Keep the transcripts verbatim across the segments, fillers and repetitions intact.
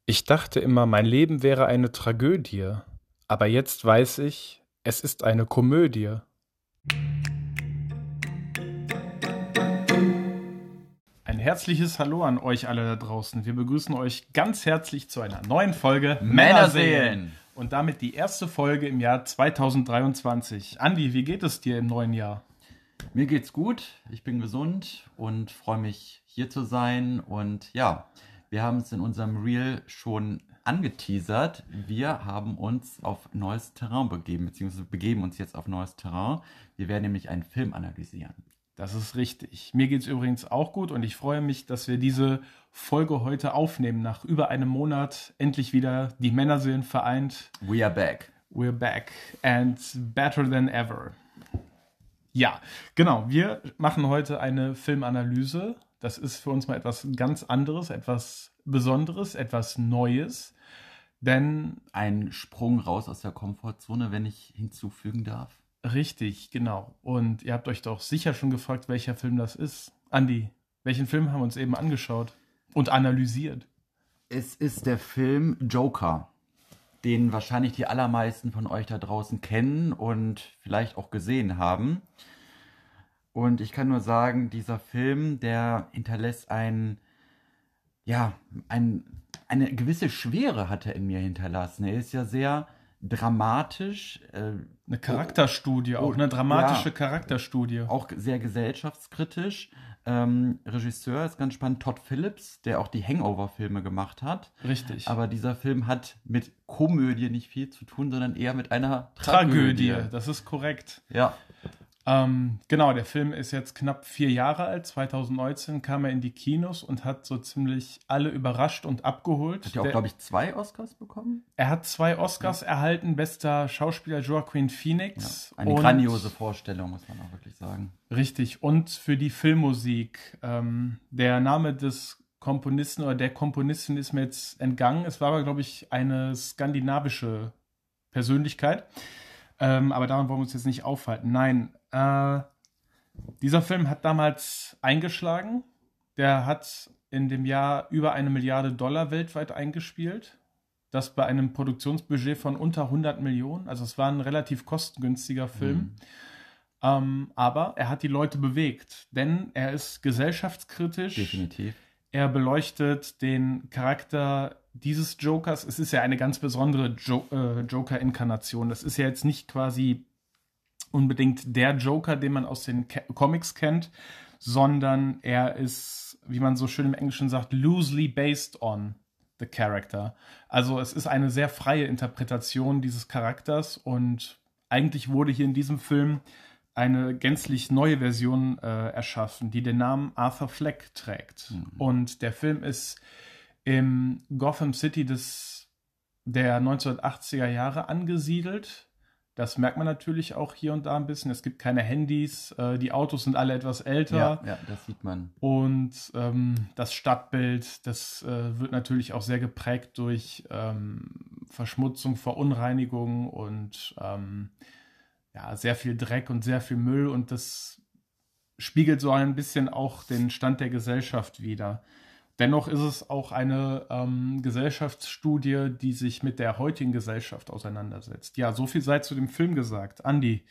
Ich dachte immer, mein Leben wäre eine Tragödie, aber jetzt weiß ich, es ist eine Komödie. Ein herzliches Hallo an euch alle da draußen. Wir begrüßen euch ganz herzlich zu einer neuen Folge Männerseelen. Und damit die erste Folge im Jahr zweitausenddreiundzwanzig. Andi, wie geht es dir im neuen Jahr? Mir geht's gut, ich bin gesund und freue mich, hier zu sein. Und ja, wir haben es in unserem Reel schon angeteasert. Wir haben uns auf neues Terrain begeben, beziehungsweise begeben uns jetzt auf neues Terrain. Wir werden nämlich einen Film analysieren. Das ist richtig. Mir geht es übrigens auch gut und ich freue mich, dass wir diese Folge heute aufnehmen. Nach über einem Monat endlich wieder die Männerseelen vereint. We are back. We're back and better than ever. Ja, genau. Wir machen heute eine Filmanalyse. Das ist für uns mal etwas ganz anderes, etwas Besonderes, etwas Neues. Denn ein Sprung raus aus der Komfortzone, wenn ich hinzufügen darf. Richtig, genau. Und ihr habt euch doch sicher schon gefragt, welcher Film das ist. Andi, welchen Film haben wir uns eben angeschaut und analysiert? Es ist der Film Joker, den wahrscheinlich die allermeisten von euch da draußen kennen und vielleicht auch gesehen haben. Und ich kann nur sagen, dieser Film, der hinterlässt ein, ja, ein, eine gewisse Schwere hat er in mir hinterlassen. Er ist ja sehr dramatisch. Äh, eine Charakterstudie, oh, auch eine dramatische ja, Charakterstudie. Auch sehr gesellschaftskritisch. Ähm, Regisseur ist ganz spannend, Todd Phillips, der auch die Hangover-Filme gemacht hat. Richtig. Aber dieser Film hat mit Komödie nicht viel zu tun, sondern eher mit einer Tragödie. Tragödie, das ist korrekt. Ja. Ähm, genau, der Film ist jetzt knapp vier Jahre alt. zweitausendneunzehn kam er in die Kinos und hat so ziemlich alle überrascht und abgeholt. Hat er auch, glaube ich, zwei Oscars bekommen? Er hat zwei Oscars ja. erhalten. Bester Schauspieler Joaquin Phoenix. Ja, eine und grandiose Vorstellung, muss man auch wirklich sagen. Richtig. Und für die Filmmusik. Ähm, der Name des Komponisten oder der Komponistin ist mir jetzt entgangen. Es war aber, glaube ich, eine skandinavische Persönlichkeit. Ähm, aber daran wollen wir uns jetzt nicht aufhalten. Nein, äh, dieser Film hat damals eingeschlagen. Der hat in dem Jahr über eine Milliarde Dollar weltweit eingespielt. Das bei einem Produktionsbudget von unter hundert Millionen. Also es war ein relativ kostengünstiger Film. Mhm. Ähm, aber er hat die Leute bewegt. Denn er ist gesellschaftskritisch. Definitiv. Er beleuchtet den Charakter dieses Jokers. Es ist ja eine ganz besondere jo- äh, Joker-Inkarnation. Das ist ja jetzt nicht quasi unbedingt der Joker, den man aus den Ke- Comics kennt, sondern er ist, wie man so schön im Englischen sagt, loosely based on the character. Also es ist eine sehr freie Interpretation dieses Charakters und eigentlich wurde hier in diesem Film eine gänzlich neue Version äh, erschaffen, die den Namen Arthur Fleck trägt. Mhm. Und der Film ist im Gotham City des, der neunzehnhundertachtziger Jahre angesiedelt. Das merkt man natürlich auch hier und da ein bisschen. Es gibt keine Handys, äh, die Autos sind alle etwas älter. Ja, ja, das sieht man. Und ähm, das Stadtbild, das äh, wird natürlich auch sehr geprägt durch ähm, Verschmutzung, Verunreinigung und ähm, ja, sehr viel Dreck und sehr viel Müll. Und das spiegelt so ein bisschen auch den Stand der Gesellschaft wider. Dennoch ist es auch eine ähm, Gesellschaftsstudie, die sich mit der heutigen Gesellschaft auseinandersetzt. Ja, so viel sei zu dem Film gesagt. Andi,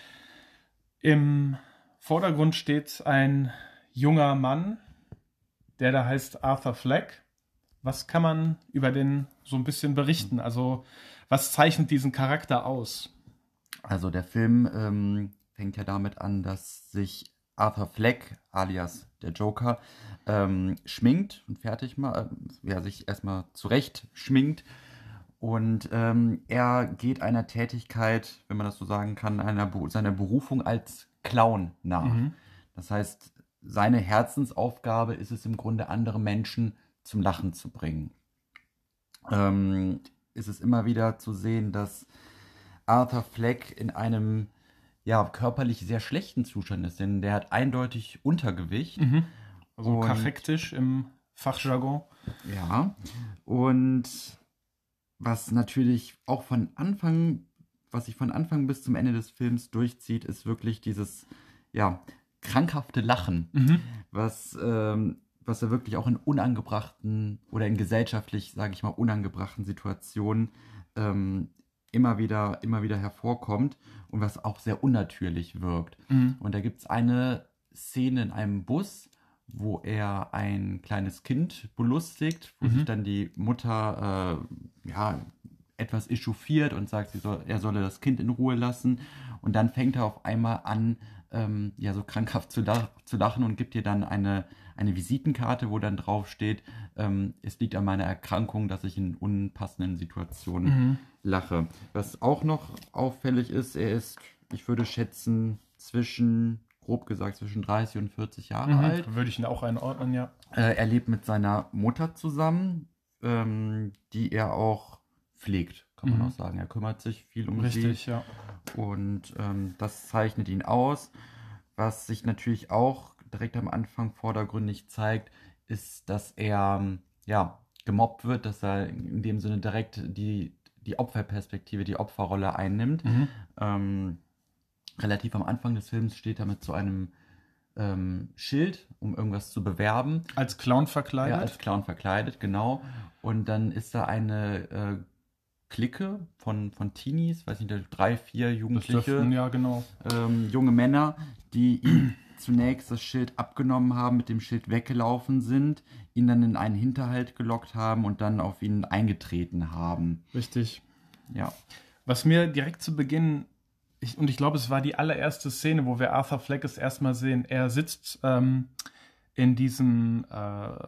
im Vordergrund steht ein junger Mann, der da heißt Arthur Fleck. Was kann man über den so ein bisschen berichten? Also, was zeichnet diesen Charakter aus? Also, der Film ähm, fängt ja damit an, dass sich Arthur Fleck, alias der Joker, ähm, schminkt und fertig mal, äh, ja, sich erstmal zurecht schminkt. Und ähm, er geht einer Tätigkeit, wenn man das so sagen kann, einer, seiner Berufung als Clown nach. Mhm. Das heißt, seine Herzensaufgabe ist es im Grunde, andere Menschen zum Lachen zu bringen. Ähm, ist es immer wieder zu sehen, dass Arthur Fleck in einem ja, körperlich sehr schlechten Zustand ist, denn der hat eindeutig Untergewicht. Mhm. Also kachektisch im Fachjargon. Ja, und was natürlich auch von Anfang, was sich von Anfang bis zum Ende des Films durchzieht, ist wirklich dieses, ja, krankhafte Lachen, mhm. was ähm, was er wirklich auch in unangebrachten oder in gesellschaftlich, sage ich mal, unangebrachten Situationen ähm, immer wieder, immer wieder hervorkommt und was auch sehr unnatürlich wirkt. Mhm. Und da gibt es eine Szene in einem Bus, wo er ein kleines Kind belustigt, wo Mhm. sich dann die Mutter äh, ja, etwas echauffiert und sagt, sie soll, er solle das Kind in Ruhe lassen. Und dann fängt er auf einmal an, ähm, ja, so krankhaft zu, lach, zu lachen und gibt ihr dann eine, eine Visitenkarte, wo dann drauf steht, ähm, es liegt an meiner Erkrankung, dass ich in unpassenden Situationen Mhm. lache. Was auch noch auffällig ist, er ist, ich würde schätzen, zwischen, grob gesagt, zwischen dreißig und vierzig Jahre Mhm. alt. Würde ich ihn auch einordnen, ja. Äh, er lebt mit seiner Mutter zusammen, ähm, die er auch pflegt, kann man Mhm. auch sagen. Er kümmert sich viel um Richtig, sie ja. und ähm, das zeichnet ihn aus. Was sich natürlich auch direkt am Anfang vordergründig zeigt, ist, dass er ähm, ja, gemobbt wird, dass er in dem Sinne direkt die, die Opferperspektive, die Opferrolle einnimmt. Mhm. Ähm, relativ am Anfang des Films steht er mit so einem ähm, Schild, um irgendwas zu bewerben. Als Clown Ja, verkleidet. als Clown verkleidet, genau. Und dann ist da eine äh, Clique von, von Teenies, weiß nicht, drei, vier Das Jugendliche, dürften, ja, genau. ähm, junge Männer, die ihm zunächst das Schild abgenommen haben, mit dem Schild weggelaufen sind, ihn dann in einen Hinterhalt gelockt haben und dann auf ihn eingetreten haben. Richtig. Ja. Was mir direkt zu Beginn, ich, und ich glaube, es war die allererste Szene, wo wir Arthur Fleck es erstmal sehen. Er sitzt ähm, in diesem, äh,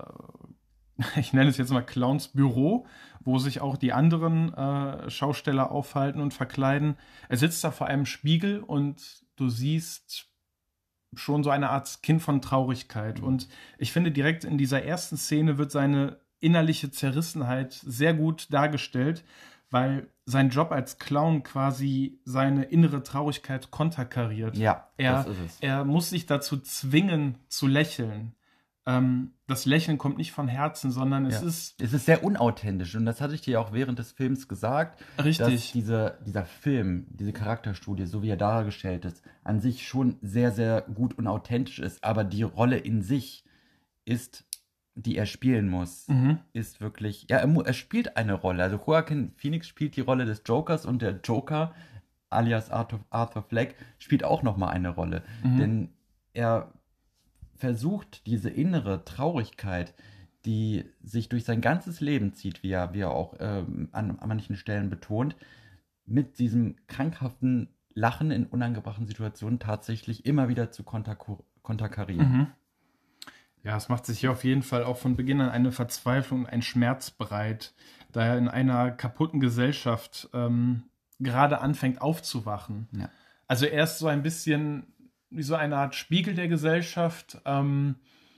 ich nenne es jetzt mal Clowns Büro, wo sich auch die anderen äh, Schausteller aufhalten und verkleiden. Er sitzt da vor einem Spiegel und du siehst schon so eine Art Kind von Traurigkeit. Mhm. Und ich finde, direkt in dieser ersten Szene wird seine innerliche Zerrissenheit sehr gut dargestellt, weil sein Job als Clown quasi seine innere Traurigkeit konterkariert. Ja, Er, das ist es. er muss sich dazu zwingen, zu lächeln. Ähm, das Lächeln kommt nicht von Herzen, sondern es Ja. ist Es ist sehr unauthentisch und das hatte ich dir auch während des Films gesagt, dass richtig. diese, dieser Film, diese Charakterstudie, so wie er dargestellt ist, an sich schon sehr, sehr gut und authentisch ist, aber die Rolle in sich ist, die er spielen muss, Mhm. ist wirklich, ja, er, mu- er spielt eine Rolle. Also Joaquin Phoenix spielt die Rolle des Jokers und der Joker, alias Arthur, Arthur Fleck, spielt auch nochmal eine Rolle. Mhm. Denn er versucht, diese innere Traurigkeit, die sich durch sein ganzes Leben zieht, wie er, wie er auch ähm, an, an manchen Stellen betont, mit diesem krankhaften Lachen in unangebrachten Situationen tatsächlich immer wieder zu konterku- konterkarieren. Mhm. Ja, es macht sich hier auf jeden Fall auch von Beginn an eine Verzweiflung, ein Schmerz breit, da er in einer kaputten Gesellschaft ähm, gerade anfängt aufzuwachen. Ja. Also er ist so ein bisschen wie so eine Art Spiegel der Gesellschaft, ähm,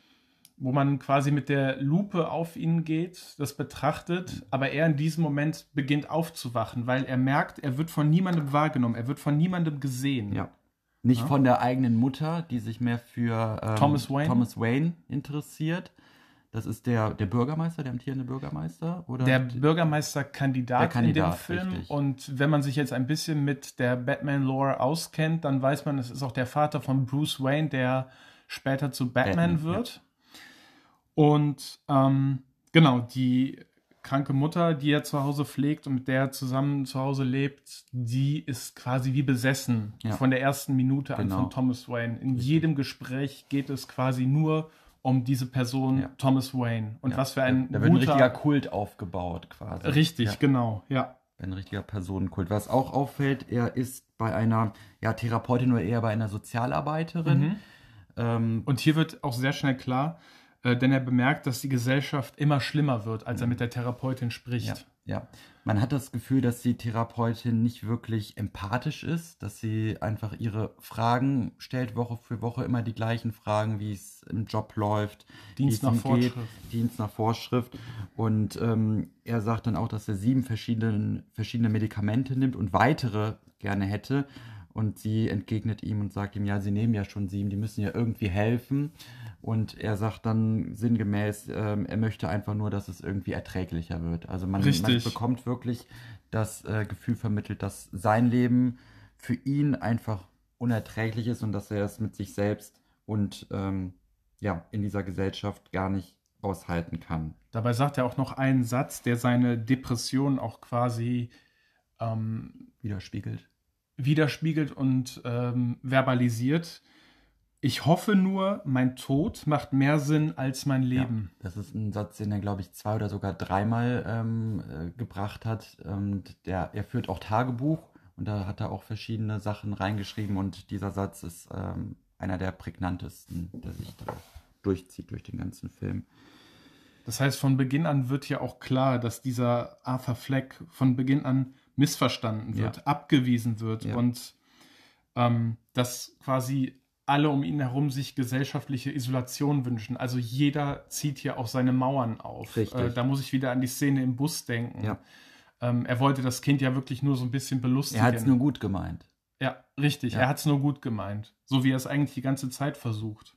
wo man quasi mit der Lupe auf ihn geht, das betrachtet, aber er in diesem Moment beginnt aufzuwachen, weil er merkt, er wird von niemandem wahrgenommen, er wird von niemandem gesehen. Ja. Nicht Ja. von der eigenen Mutter, die sich mehr für ähm, Thomas Wayne? Thomas Wayne interessiert. Das ist der, der Bürgermeister, der amtierende Bürgermeister? Oder? Der Bürgermeisterkandidat Der Kandidat, in dem Film. richtig. Und wenn man sich jetzt ein bisschen mit der Batman-Lore auskennt, dann weiß man, es ist auch der Vater von Bruce Wayne, der später zu Batman, Batman, wird. Und ähm, genau, die kranke Mutter, die er zu Hause pflegt und mit der er zusammen zu Hause lebt, die ist quasi wie besessen Ja. von der ersten Minute an Genau. von Thomas Wayne. In Richtig. jedem Gespräch geht es quasi nur um diese Person Ja. Thomas Wayne. Und Ja. was für ein Da, da wird ein guter... richtiger Kult aufgebaut quasi. Richtig, Ja. genau, ja. Ein richtiger Personenkult. Was auch auffällt, er ist bei einer ja, Therapeutin oder eher bei einer Sozialarbeiterin. Mhm. Ähm, Und hier wird auch sehr schnell klar, äh, denn er bemerkt, dass die Gesellschaft immer schlimmer wird, als er mit der Therapeutin spricht. Ja, ja. Man hat das Gefühl, dass die Therapeutin nicht wirklich empathisch ist, dass sie einfach ihre Fragen stellt, Woche für Woche immer die gleichen Fragen, wie es im Job läuft, Dienst wie es nach ihm Vorschrift. geht, Dienst nach Vorschrift. Und ähm, er sagt dann auch, dass er sieben verschiedene, verschiedene Medikamente nimmt und weitere gerne hätte. Und sie entgegnet ihm und sagt ihm, ja, sie nehmen ja schon sieben, die müssen ja irgendwie helfen. Und er sagt dann sinngemäß, ähm, er möchte einfach nur, dass es irgendwie erträglicher wird. Also man, man Richtig. bekommt wirklich das äh, Gefühl vermittelt, dass sein Leben für ihn einfach unerträglich ist und dass er es mit sich selbst und ähm, ja, in dieser Gesellschaft gar nicht aushalten kann. Dabei sagt er auch noch einen Satz, der seine Depression auch quasi ähm, Widerspiegelt. widerspiegelt und ähm, verbalisiert. Ich hoffe nur, mein Tod macht mehr Sinn als mein Leben. Ja, das ist ein Satz, den er, glaube ich, zwei oder sogar dreimal ähm, äh, gebracht hat. Und der, er führt auch Tagebuch und da hat er auch verschiedene Sachen reingeschrieben und dieser Satz ist ähm, einer der prägnantesten, der sich da durchzieht durch den ganzen Film. Das heißt, von Beginn an wird ja auch klar, dass dieser Arthur Fleck von Beginn an missverstanden wird, Ja. abgewiesen wird Ja. und ähm, dass quasi alle um ihn herum sich gesellschaftliche Isolation wünschen. Also jeder zieht hier auch seine Mauern auf. Richtig. Äh, da muss ich wieder an die Szene im Bus denken. Ja. Ähm, er wollte das Kind ja wirklich nur so ein bisschen belustigen. Er hat es nur gut gemeint. Ja, richtig. Ja. Er hat es nur gut gemeint. So wie er es eigentlich die ganze Zeit versucht.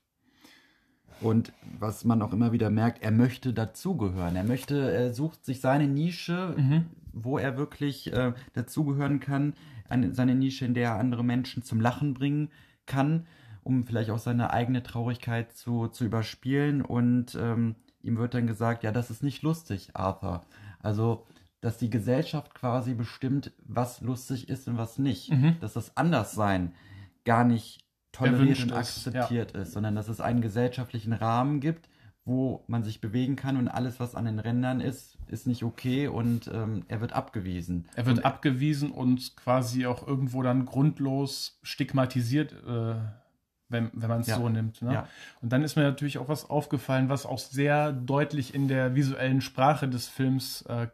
Und was man auch immer wieder merkt, er möchte dazugehören. Er möchte, er sucht sich seine Nische, Mhm. wo er wirklich äh, dazugehören kann. Eine, seine Nische, in der er andere Menschen zum Lachen bringen kann, um vielleicht auch seine eigene Traurigkeit zu, zu überspielen. Und ähm, ihm wird dann gesagt, ja, das ist nicht lustig, Arthur. Also, dass die Gesellschaft quasi bestimmt, was lustig ist und was nicht. Mhm. Dass das Anderssein gar nicht toleriert Erwünscht und ist, akzeptiert ist, sondern dass es einen gesellschaftlichen Rahmen gibt, wo man sich bewegen kann und alles, was an den Rändern ist, ist nicht okay und ähm, er wird abgewiesen. Er wird und, abgewiesen und quasi auch irgendwo dann grundlos stigmatisiert, äh, wenn, wenn man es Ja. so nimmt. Ne? Ja. Und dann ist mir natürlich auch was aufgefallen, was auch sehr deutlich in der visuellen Sprache des Films äh,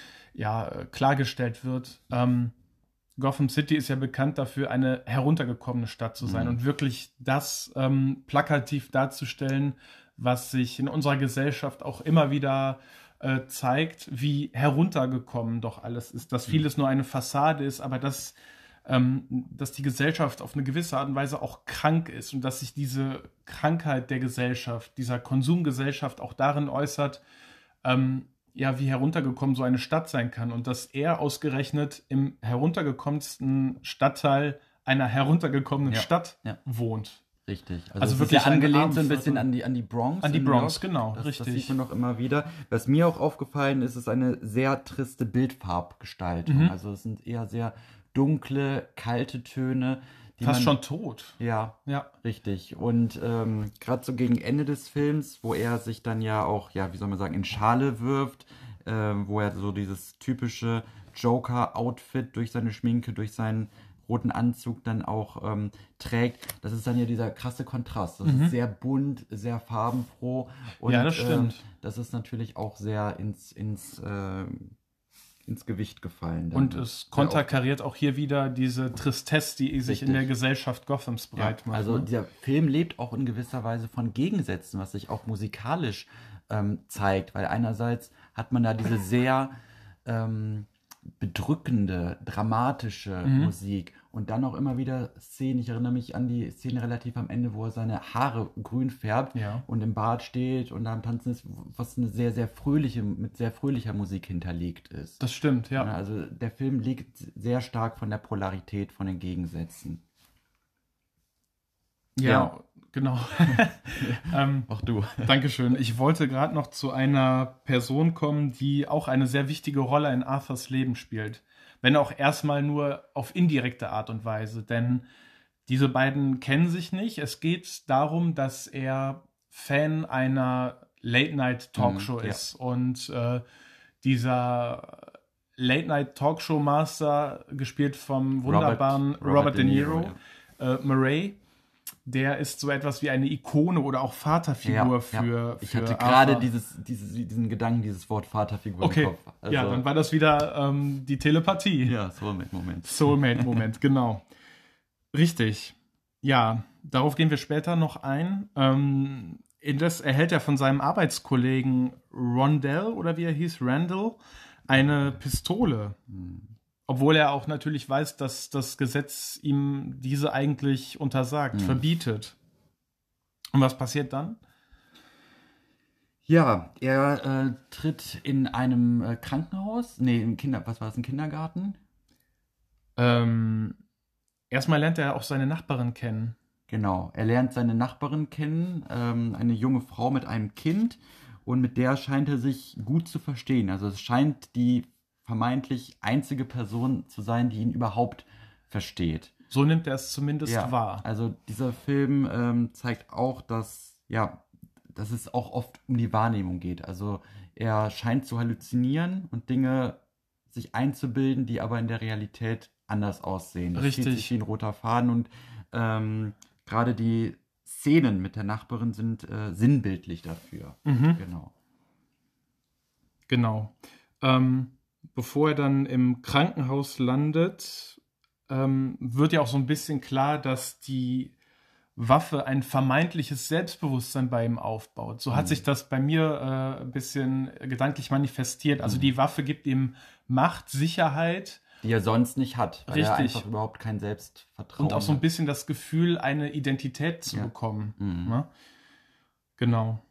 ja, äh, klargestellt wird. Ähm, Gotham City ist ja bekannt dafür, eine heruntergekommene Stadt zu sein Mhm. und wirklich das ähm, plakativ darzustellen, was sich in unserer Gesellschaft auch immer wieder äh, zeigt, wie heruntergekommen doch alles ist, dass vieles nur eine Fassade ist, aber dass, ähm, dass die Gesellschaft auf eine gewisse Art und Weise auch krank ist und dass sich diese Krankheit der Gesellschaft, dieser Konsumgesellschaft auch darin äußert, ähm, ja, wie heruntergekommen so eine Stadt sein kann und dass er ausgerechnet im heruntergekommensten Stadtteil einer heruntergekommenen Ja, Stadt ja. wohnt. Richtig. Also, Also es wirklich ist ja ein angelehnt so ein Armenviertel. bisschen an die, an die Bronx. An die in New Bronx, York. genau, das, richtig. Das sieht man doch immer wieder. Was mir auch aufgefallen ist, ist eine sehr triste Bildfarbgestaltung. Mhm. Also es sind eher sehr dunkle, kalte Töne. Die Fast man, schon tot. Ja, Ja. richtig. Und ähm, gerade so gegen Ende des Films, wo er sich dann ja auch, ja, wie soll man sagen, in Schale wirft, äh, wo er so dieses typische Joker-Outfit durch seine Schminke, durch seinen roten Anzug dann auch ähm, trägt. Das ist dann ja dieser krasse Kontrast. Das Mhm. ist sehr bunt, sehr farbenfroh. Und, Ja, das stimmt. ähm, das ist natürlich auch sehr ins, ins, äh, ins Gewicht gefallen. dann. Und es konterkariert auch hier wieder diese Tristesse, die sich in Richtig. der Gesellschaft Gothams breit Ja, macht. also ne? der Film lebt auch in gewisser Weise von Gegensätzen, was sich auch musikalisch ähm, zeigt, weil einerseits hat man da diese sehr ähm, bedrückende, dramatische Mhm. Musik und dann auch immer wieder Szenen, ich erinnere mich an die Szene relativ am Ende, wo er seine Haare grün färbt Ja. und im Bad steht und da am Tanzen ist, was eine sehr, sehr fröhliche, mit sehr fröhlicher Musik hinterlegt ist. Das stimmt, ja. Ja, also der Film liegt sehr stark von der Polarität, von den Gegensätzen. Ja, Ja. genau. ähm, Auch du. Dankeschön. Ich wollte gerade noch zu einer Person kommen, die auch eine sehr wichtige Rolle in Arthurs Leben spielt. Wenn auch erstmal nur auf indirekte Art und Weise. Denn diese beiden kennen sich nicht. Es geht darum, dass er Fan einer Late-Night-Talkshow Mhm, ja. ist. Und äh, dieser Late-Night-Talkshow-Master, gespielt vom wunderbaren Robert, Robert De De Niro, Niro, äh, Murray, der ist so etwas wie eine Ikone oder auch Vaterfigur für, Ich für hatte gerade Arthur. dieses, dieses, diesen Gedanken, dieses Wort Vaterfigur Okay, im Kopf. Also, ja, dann war das wieder ähm, die Telepathie. ja, so im Moment. Soulmate-Moment, genau. Richtig. Ja, darauf gehen wir später noch ein. Ähm, indes erhält er von seinem Arbeitskollegen Rondell, oder wie er hieß, Randall, eine Pistole. Obwohl er auch natürlich weiß, dass das Gesetz ihm diese eigentlich untersagt, Mhm. verbietet. Und was passiert dann? Ja, er äh, tritt in einem äh, Krankenhaus, nee, im Kinder, was war das, ein Kindergarten? Ähm, erstmal lernt er auch seine Nachbarin kennen. Genau, er lernt seine Nachbarin kennen, ähm, eine junge Frau mit einem Kind, und mit der scheint er sich gut zu verstehen. Also es scheint die vermeintlich einzige Person zu sein, die ihn überhaupt versteht. So nimmt er es zumindest Ja, wahr. also dieser Film ähm, zeigt auch, dass, ja, dass es auch oft um die Wahrnehmung geht. Also er scheint zu halluzinieren und Dinge sich einzubilden, die aber in der Realität anders aussehen. Das zieht sich Richtig. wie ein roter Faden, und ähm, gerade die Szenen mit der Nachbarin sind äh, sinnbildlich dafür. Mhm. Genau. Genau. Ähm, bevor er dann im Krankenhaus landet, ähm, wird ja auch so ein bisschen klar, dass die Waffe ein vermeintliches Selbstbewusstsein bei ihm aufbaut. So hat Mhm. sich das bei mir äh, ein bisschen gedanklich manifestiert. Also die Waffe gibt ihm Macht, Sicherheit Die er sonst nicht hat, weil er Richtig. einfach überhaupt kein Selbstvertrauen und auch so ein hat. bisschen das Gefühl, eine Identität zu Ja. bekommen. Mhm. Ne? Genau.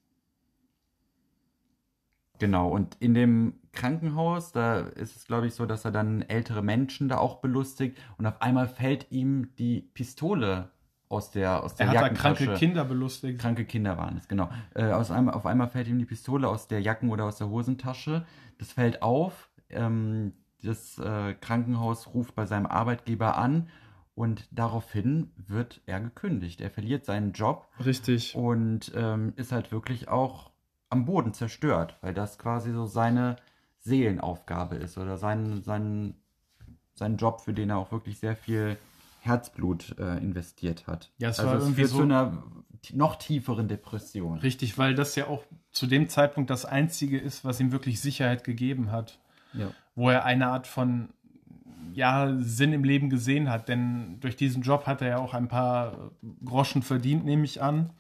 Genau, und in dem Krankenhaus, da ist es, glaube ich, so, dass er dann ältere Menschen da auch belustigt, und auf einmal fällt ihm die Pistole aus der, aus der Er hat da Jackentasche. kranke Kinder belustigt. Kranke Kinder waren es, genau. Äh, aus einem, auf einmal fällt ihm die Pistole aus der Jacken- oder aus der Hosentasche. Das fällt auf. Ähm, das äh, Krankenhaus ruft bei seinem Arbeitgeber an, und daraufhin wird er gekündigt. Er verliert seinen Job Richtig. und ähm, ist halt wirklich auch am Boden zerstört, weil das quasi so seine Seelenaufgabe ist oder sein, sein, sein Job, für den er auch wirklich sehr viel Herzblut äh, investiert hat. Ja, es also war es irgendwie führt so- zu einer t- noch tieferen Depression. Richtig, weil das ja auch zu dem Zeitpunkt das Einzige ist, was ihm wirklich Sicherheit gegeben hat. Ja. Wo er eine Art von ja, Sinn im Leben gesehen hat. Denn durch diesen Job hat er ja auch ein paar Groschen verdient, nehme ich an.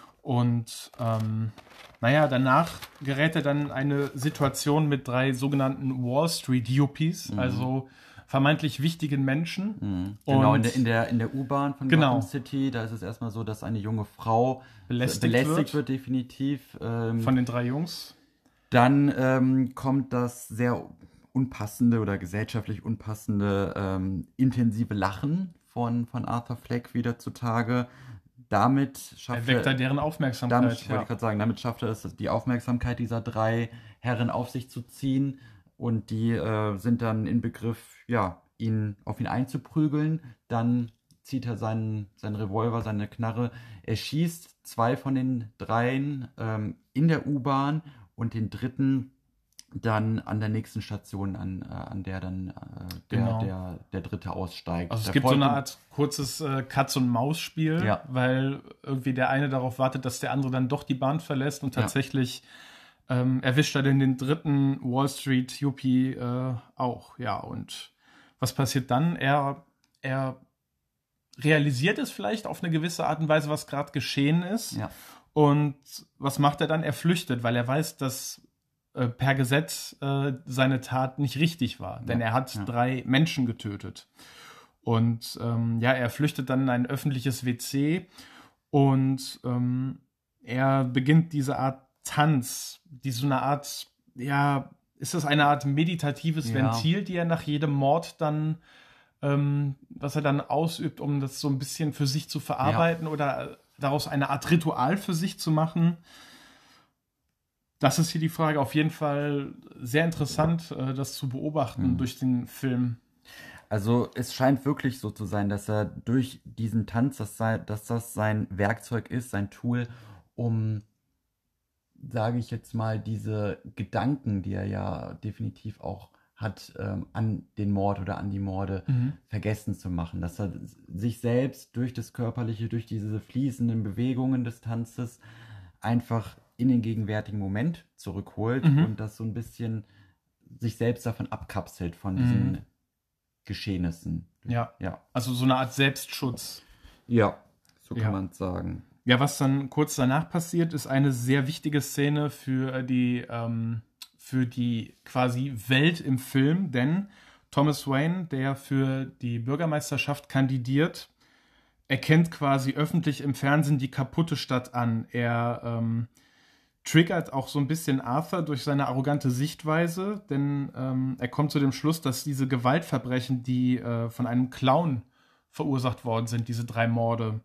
Und ähm, naja, danach gerät er dann in eine Situation mit drei sogenannten Wall Street Yuppies, Mhm. also vermeintlich wichtigen Menschen. Mhm. Genau, Und in der, in der, in der U-Bahn von Genau. Gotham City, da ist es erstmal so, dass eine junge Frau Belästigt belästigt wird. wird, definitiv. Ähm, Von den drei Jungs. Dann ähm, kommt das sehr unpassende oder gesellschaftlich unpassende ähm, intensive Lachen von, von Arthur Fleck wieder zutage. Damit schafft Er weckt da er, deren Aufmerksamkeit. damit, wollte ja. ich gerade sagen, damit schafft er es, die Aufmerksamkeit dieser drei Herren auf sich zu ziehen, und die äh, sind dann in Begriff, ja, ihn, auf ihn einzuprügeln. Dann zieht er seinen, seinen Revolver, seine Knarre, er schießt zwei von den dreien ähm, in der U-Bahn und den dritten dann an der nächsten Station, an, äh, an der dann äh, der, Genau. der, der dritte aussteigt. Also es Der gibt so folgt eine ihm- Art kurzes äh, Katz-und-Maus-Spiel, Ja. weil irgendwie der eine darauf wartet, dass der andere dann doch die Bahn verlässt und Ja. tatsächlich ähm, erwischt er dann den dritten Wall Street Yuppie äh, auch. Ja, und was passiert dann? Er, er realisiert es vielleicht auf eine gewisse Art und Weise, was gerade geschehen ist. Ja. Und was macht er dann? Er flüchtet, weil er weiß, dass äh, per Gesetz äh, seine Tat nicht richtig war. Denn Ja, er hat ja. drei Menschen getötet. Und ähm, ja, er flüchtet dann in ein öffentliches W C und ähm, er beginnt diese Art Tanz, die so eine Art, ja, ist das eine Art meditatives Ja. Ventil, die er nach jedem Mord dann, ähm, was er dann ausübt, um das so ein bisschen für sich zu verarbeiten oder daraus eine Art Ritual für sich zu machen? Das ist hier die Frage. Auf jeden Fall sehr interessant, äh, das zu beobachten Mhm. durch den Film. Also es scheint wirklich so zu sein, dass er durch diesen Tanz, dass, sei, dass das sein Werkzeug ist, sein Tool, um, sage ich jetzt mal, diese Gedanken, die er ja definitiv auch hat, ähm, an den Mord oder an die Morde Mhm. vergessen zu machen. Dass er sich selbst durch das Körperliche, durch diese fließenden Bewegungen des Tanzes einfach in den gegenwärtigen Moment zurückholt Mhm. und das so ein bisschen sich selbst davon abkapselt, von Mhm. diesen Geschehnissen. Ja, Ja, also so eine Art Selbstschutz. ja, so kann Ja. man sagen. Ja, was dann kurz danach passiert, ist eine sehr wichtige Szene für die, ähm, für die quasi Welt im Film, denn Thomas Wayne, der für die Bürgermeisterschaft kandidiert, erkennt quasi öffentlich im Fernsehen die kaputte Stadt an. Er ähm, triggert auch so ein bisschen Arthur durch seine arrogante Sichtweise, denn ähm, er kommt zu dem Schluss, dass diese Gewaltverbrechen, die äh, von einem Clown verursacht worden sind, diese drei Morde,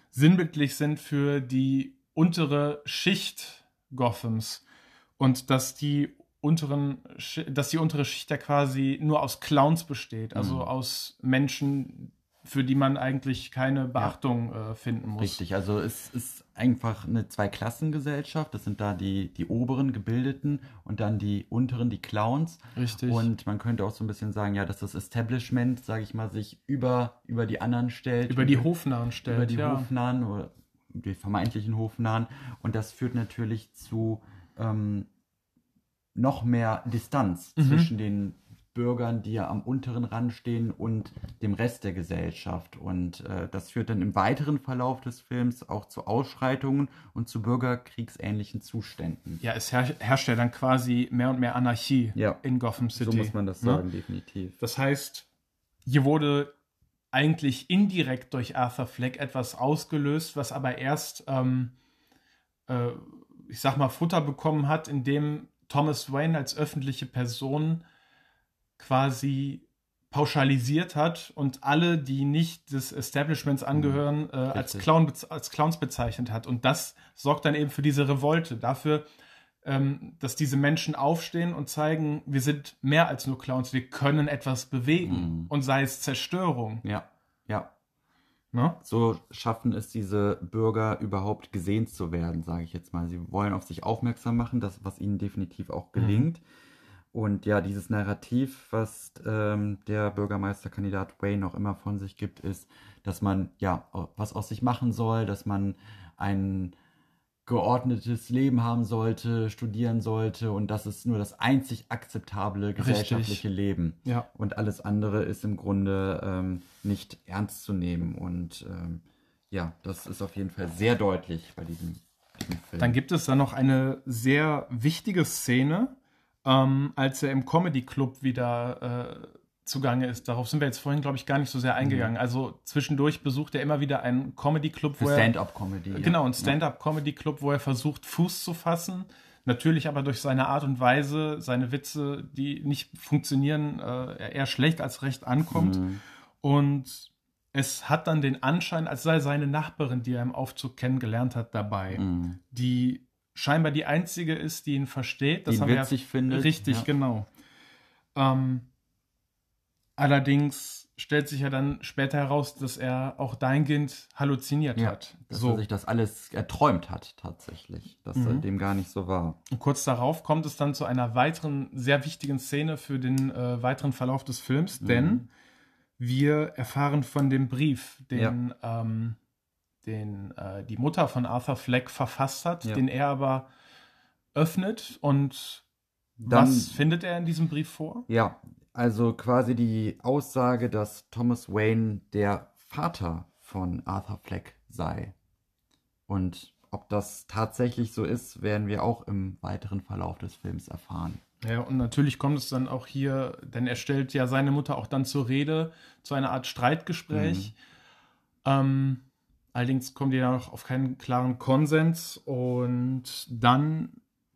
sinnbildlich sind für die untere Schicht Gothams und dass die unteren, dass die untere Schicht ja quasi nur aus Clowns besteht, also Mhm. aus Menschen, für die man eigentlich keine Beachtung äh, finden muss. Richtig, also es ist einfach eine Zweiklassengesellschaft. Das sind da die, die oberen Gebildeten und dann die unteren, die Clowns. Richtig. Und man könnte auch so ein bisschen sagen, ja, dass das Establishment, sage ich mal, sich über, über die anderen stellt. Über die Hofnarren stellt, Über die ja. Hofnarren oder die vermeintlichen Hofnarren. Und das führt natürlich zu ähm, noch mehr Distanz Mhm. zwischen den Bürgern, die ja am unteren Rand stehen, und dem Rest der Gesellschaft. Und äh, das führt dann im weiteren Verlauf des Films auch zu Ausschreitungen und zu bürgerkriegsähnlichen Zuständen. Ja, es her herrscht ja dann quasi mehr und mehr Anarchie Ja. in Gotham City. So muss man das ne? sagen, definitiv. Das heißt, hier wurde eigentlich indirekt durch Arthur Fleck etwas ausgelöst, was aber erst, ähm, äh, ich sag mal, Futter bekommen hat, indem Thomas Wayne als öffentliche Person quasi pauschalisiert hat und alle, die nicht des Establishments angehören, äh, als, Richtig. Clown, als Clowns bezeichnet hat. Und das sorgt dann eben für diese Revolte, dafür, ähm, dass diese Menschen aufstehen und zeigen, wir sind mehr als nur Clowns, wir können etwas bewegen. Mhm. Und sei es Zerstörung. Ja, ja. Ne? So schaffen es diese Bürger überhaupt gesehen zu werden, sage ich jetzt mal. Sie wollen auf sich aufmerksam machen, das, was ihnen definitiv auch gelingt. Mhm. Und ja, dieses Narrativ, was ähm, der Bürgermeisterkandidat Wayne auch immer von sich gibt, ist, dass man ja was aus sich machen soll, dass man ein geordnetes Leben haben sollte, studieren sollte, und das ist nur das einzig akzeptable gesellschaftliche Richtig. Leben. Ja. Und alles andere ist im Grunde ähm, nicht ernst zu nehmen. Und ähm, ja, das ist auf jeden Fall sehr deutlich bei diesem, diesem Film. Dann gibt es da noch eine sehr wichtige Szene, ähm, als er im Comedy Club wieder äh, zugange ist. Darauf sind wir jetzt vorhin, glaube ich, gar nicht so sehr eingegangen. Mhm. Also zwischendurch besucht er immer wieder einen Comedy Club, wo er Stand-up-Comedy. Ja. Genau, einen Stand-up-Comedy Club, wo er versucht, Fuß zu fassen. Natürlich aber durch seine Art und Weise, seine Witze, die nicht funktionieren, äh, eher schlecht als recht ankommt. Mhm. Und es hat dann den Anschein, als sei seine Nachbarin, die er im Aufzug kennengelernt hat, dabei, mhm. die scheinbar die einzige ist, die ihn versteht. Das die ihn witzig wir, findet. Richtig, ja. Genau. Ähm, allerdings stellt sich ja dann später heraus, dass er auch dahingehend halluziniert ja, hat. Dass so. er sich das alles erträumt hat, tatsächlich. Dass mhm. dem gar nicht so war. Und kurz darauf kommt es dann zu einer weiteren, sehr wichtigen Szene für den äh, weiteren Verlauf des Films, mhm. denn wir erfahren von dem Brief, den, ja. ähm, den äh, die Mutter von Arthur Fleck verfasst hat, ja. den er aber öffnet. Und dann, was findet er in diesem Brief vor? Ja, also quasi die Aussage, dass Thomas Wayne der Vater von Arthur Fleck sei. Und ob das tatsächlich so ist, werden wir auch im weiteren Verlauf des Films erfahren. Ja, und natürlich kommt es dann auch hier, denn er stellt ja seine Mutter auch dann zur Rede, zu einer Art Streitgespräch. Mhm. Ähm, allerdings kommt ihr ja noch auf keinen klaren Konsens, und dann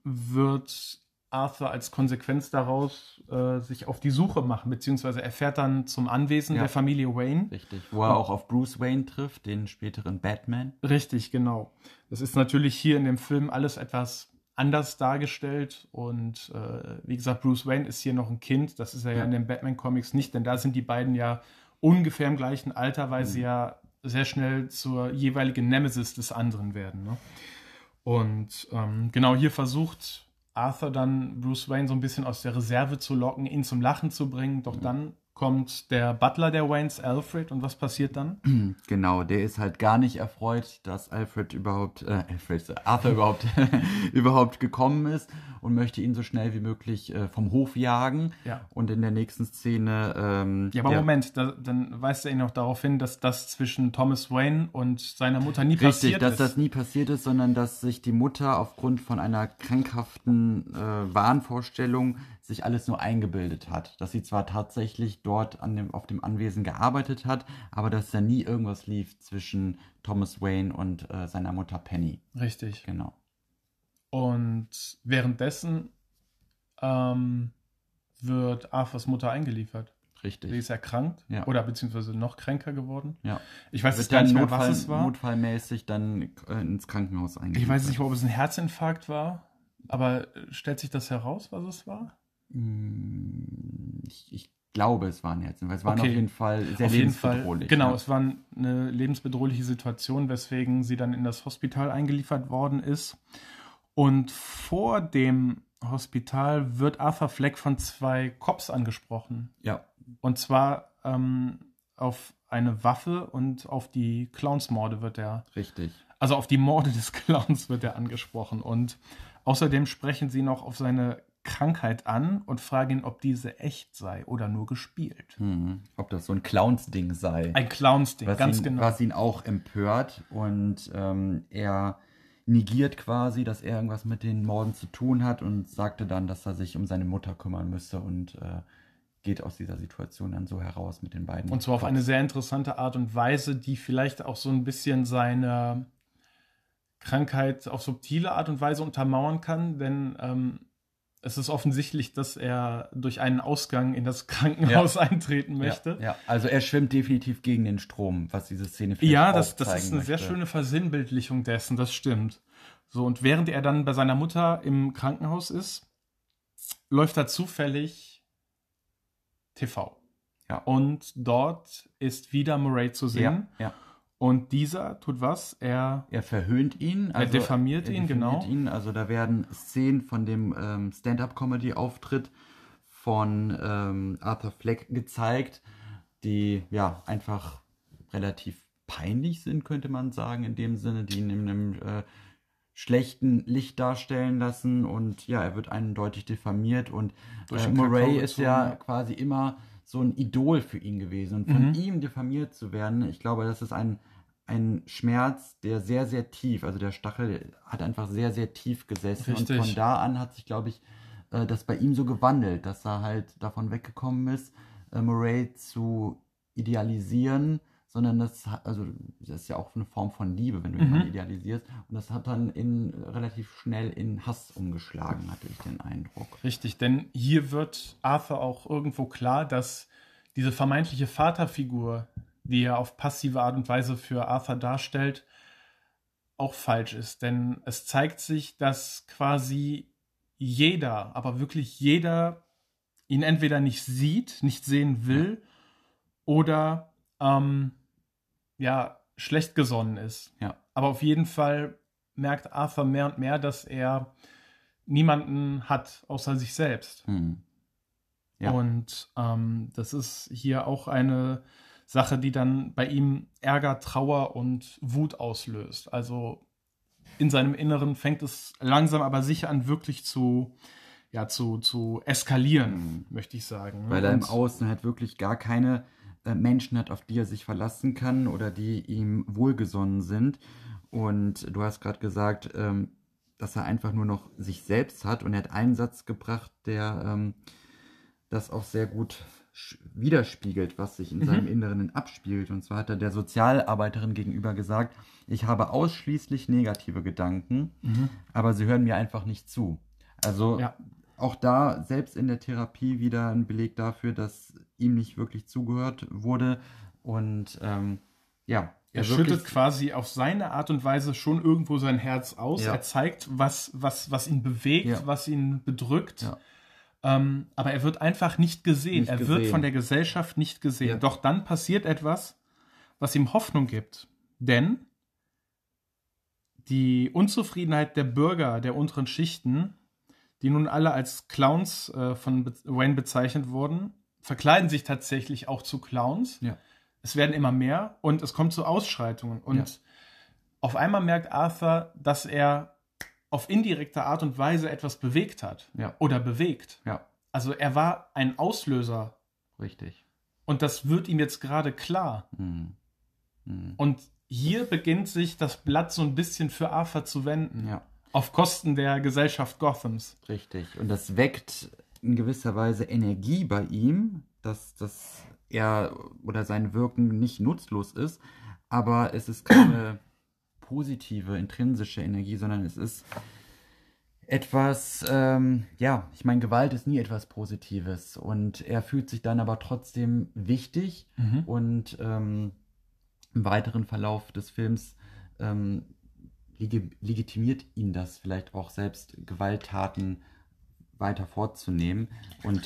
wird Arthur als Konsequenz daraus äh, sich auf die Suche machen, beziehungsweise er fährt dann zum Anwesen ja. der Familie Wayne. Richtig, wo er auch auf Bruce Wayne trifft, den späteren Batman. Richtig, genau. Das ist natürlich hier in dem Film alles etwas anders dargestellt, und äh, wie gesagt, Bruce Wayne ist hier noch ein Kind, das ist er ja, ja in den Batman-Comics nicht, denn da sind die beiden ja ungefähr im gleichen Alter, weil mhm. sie ja sehr schnell zur jeweiligen Nemesis des anderen werden. Ne? Und ähm, genau hier versucht Arthur dann Bruce Wayne so ein bisschen aus der Reserve zu locken, ihn zum Lachen zu bringen, doch mhm. dann kommt der Butler der Waynes, Alfred, und was passiert dann? Genau, der ist halt gar nicht erfreut, dass Alfred überhaupt, äh, Alfred, Arthur überhaupt, überhaupt gekommen ist, und möchte ihn so schnell wie möglich äh, vom Hof jagen. Ja. Und in der nächsten Szene... Ähm, ja, aber der, Moment, da, dann weist er ihn auch darauf hin, dass das zwischen Thomas Wayne und seiner Mutter nie richtig, passiert ist. Richtig, dass das nie passiert ist, sondern dass sich die Mutter aufgrund von einer krankhaften äh, Wahnvorstellung sich alles nur eingebildet hat. Dass sie zwar tatsächlich dort an dem, auf dem Anwesen gearbeitet hat, aber dass da nie irgendwas lief zwischen Thomas Wayne und äh, seiner Mutter Penny. Richtig. Genau. Und währenddessen ähm, wird Arthurs Mutter eingeliefert. Richtig. Sie ist erkrankt Ja. oder beziehungsweise noch kränker geworden. Ja. Ich weiß Wird jetzt gar nicht mehr, Notfall, was es war. notfallmäßig dann äh, ins Krankenhaus eingeliefert. Ich weiß nicht, ob es ein Herzinfarkt war, aber stellt sich das heraus, was es war? Ich, ich glaube, es war ein Herzinfarkt. Es war Okay. auf jeden Fall sehr Auf jeden Fall, lebensbedrohlich. genau, ja. es war eine lebensbedrohliche Situation, weswegen sie dann in das Hospital eingeliefert worden ist. Und vor dem Hospital wird Arthur Fleck von zwei Cops angesprochen. Ja. Und zwar ähm, auf eine Waffe und auf die Clownsmorde wird er, Richtig. also auf die Morde des Clowns wird er angesprochen. Und außerdem sprechen sie noch auf seine Krankheit an und fragen ihn, ob diese echt sei oder nur gespielt. Mhm. Ob das so ein Clowns-Ding sei. Ein Clowns-Ding, was ganz ihn, genau. Was ihn auch empört und ähm, er negiert quasi, dass er irgendwas mit den Morden zu tun hat und sagte dann, dass er sich um seine Mutter kümmern müsse und äh, geht aus dieser Situation dann so heraus mit den beiden. Und zwar auf Cops. eine sehr interessante Art und Weise, die vielleicht auch so ein bisschen seine Krankheit auf subtile Art und Weise untermauern kann, denn ähm, es ist offensichtlich, dass er durch einen Ausgang in das Krankenhaus ja. eintreten möchte. Ja, ja, also er schwimmt definitiv gegen den Strom, was diese Szene vielleicht Ja, das, das ist eine möchte. sehr schöne Versinnbildlichung dessen, das stimmt. So, und während er dann bei seiner Mutter im Krankenhaus ist, läuft da zufällig T V. Ja. Und dort ist wieder Murray zu sehen. Ja, ja. Und dieser tut was? Er, er verhöhnt ihn. Also er diffamiert er ihn, diffamiert genau. Ihn. Also da werden Szenen von dem ähm, Stand-up-Comedy-Auftritt von ähm, Arthur Fleck gezeigt, die ja einfach relativ peinlich sind, könnte man sagen, in dem Sinne, die ihn in einem äh, schlechten Licht darstellen lassen. Und ja, er wird eindeutig diffamiert. Und äh, Murray ist ja quasi immer so ein Idol für ihn gewesen. Und von mhm. ihm diffamiert zu werden, ich glaube, das ist ein, ein Schmerz, der sehr, sehr tief, also der Stachel hat einfach sehr, sehr tief gesessen. Richtig. Und von da an hat sich, glaube ich, äh, das bei ihm so gewandelt, dass er halt davon weggekommen ist, äh, Murray zu idealisieren, sondern das, also, das ist ja auch eine Form von Liebe, wenn du jemanden mhm. idealisierst. Und das hat dann in, relativ schnell in Hass umgeschlagen, hatte ich den Eindruck. Richtig, denn hier wird Arthur auch irgendwo klar, dass diese vermeintliche Vaterfigur, die er auf passive Art und Weise für Arthur darstellt, auch falsch ist. Denn es zeigt sich, dass quasi jeder, aber wirklich jeder, ihn entweder nicht sieht, nicht sehen will ja. oder ähm, ja, schlecht gesonnen ist. Ja. Aber auf jeden Fall merkt Arthur mehr und mehr, dass er niemanden hat, außer sich selbst. Hm. Ja. Und ähm, das ist hier auch eine Sache, die dann bei ihm Ärger, Trauer und Wut auslöst. Also in seinem Inneren fängt es langsam aber sicher an, wirklich zu, ja, zu, zu eskalieren, hm. möchte ich sagen. Weil er im Außen halt wirklich gar keine Menschen hat, auf die er sich verlassen kann oder die ihm wohlgesonnen sind. Und du hast gerade gesagt, ähm, dass er einfach nur noch sich selbst hat. Und er hat einen Satz gebracht, der ähm, das auch sehr gut widerspiegelt, was sich in mhm. seinem Inneren abspielt. Und zwar hat er der Sozialarbeiterin gegenüber gesagt, ich habe ausschließlich negative Gedanken, mhm. aber sie hören mir einfach nicht zu. Also ja. Auch da, selbst in der Therapie, wieder ein Beleg dafür, dass ihm nicht wirklich zugehört wurde. Und ähm, ja. Er schüttet quasi auf seine Art und Weise schon irgendwo sein Herz aus. Ja. Er zeigt, was, was, was ihn bewegt, ja. was ihn bedrückt. Ja. Ähm, aber er wird einfach nicht gesehen. Nicht er gesehen. wird von der Gesellschaft nicht gesehen. Ja. Doch dann passiert etwas, was ihm Hoffnung gibt. Denn die Unzufriedenheit der Bürger der unteren Schichten, die nun alle als Clowns äh, von Be- Wayne bezeichnet wurden, verkleiden sich tatsächlich auch zu Clowns. Ja. Es werden immer mehr und es kommt zu Ausschreitungen. Und ja. auf einmal merkt Arthur, dass er auf indirekte Art und Weise etwas bewegt hat. Ja. Oder bewegt. Ja. Also er war ein Auslöser. Richtig. Und das wird ihm jetzt gerade klar. Mhm. Mhm. Und hier beginnt sich das Blatt so ein bisschen für Arthur zu wenden. Ja. Auf Kosten der Gesellschaft Gothams. Richtig. Und das weckt in gewisser Weise Energie bei ihm, dass, dass er oder sein Wirken nicht nutzlos ist, aber es ist keine positive, intrinsische Energie, sondern es ist, etwas, ähm, ja, ich meine, Gewalt ist nie etwas Positives und er fühlt sich dann aber trotzdem wichtig Mhm. und ähm, im weiteren Verlauf des Films ähm, leg legitimiert ihn das vielleicht auch selbst, Gewalttaten weiter fortzunehmen und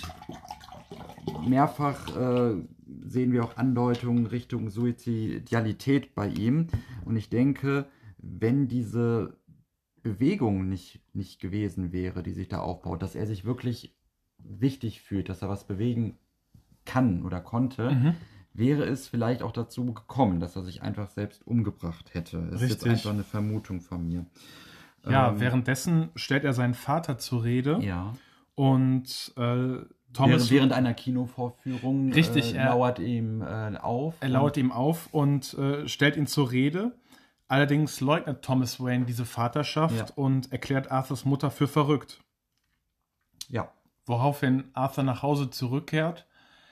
mehrfach äh, sehen wir auch Andeutungen Richtung Suizidalität bei ihm und ich denke, wenn diese Bewegung nicht, nicht gewesen wäre, die sich da aufbaut, dass er sich wirklich wichtig fühlt, dass er was bewegen kann oder konnte, Mhm. wäre es vielleicht auch dazu gekommen, dass er sich einfach selbst umgebracht hätte. Das ist jetzt Richtig. einfach eine Vermutung von mir. Ja, Ähm, währenddessen stellt er seinen Vater zur Rede ja. und äh, Während, Thomas während einer Kinovorführung Richtig, äh, er- lauert ihm äh, auf. er lauert ihm auf und äh, stellt ihn zur Rede. Allerdings leugnet Thomas Wayne diese Vaterschaft Ja. und erklärt Arthurs Mutter für verrückt. Ja, Woraufhin Arthur nach Hause zurückkehrt,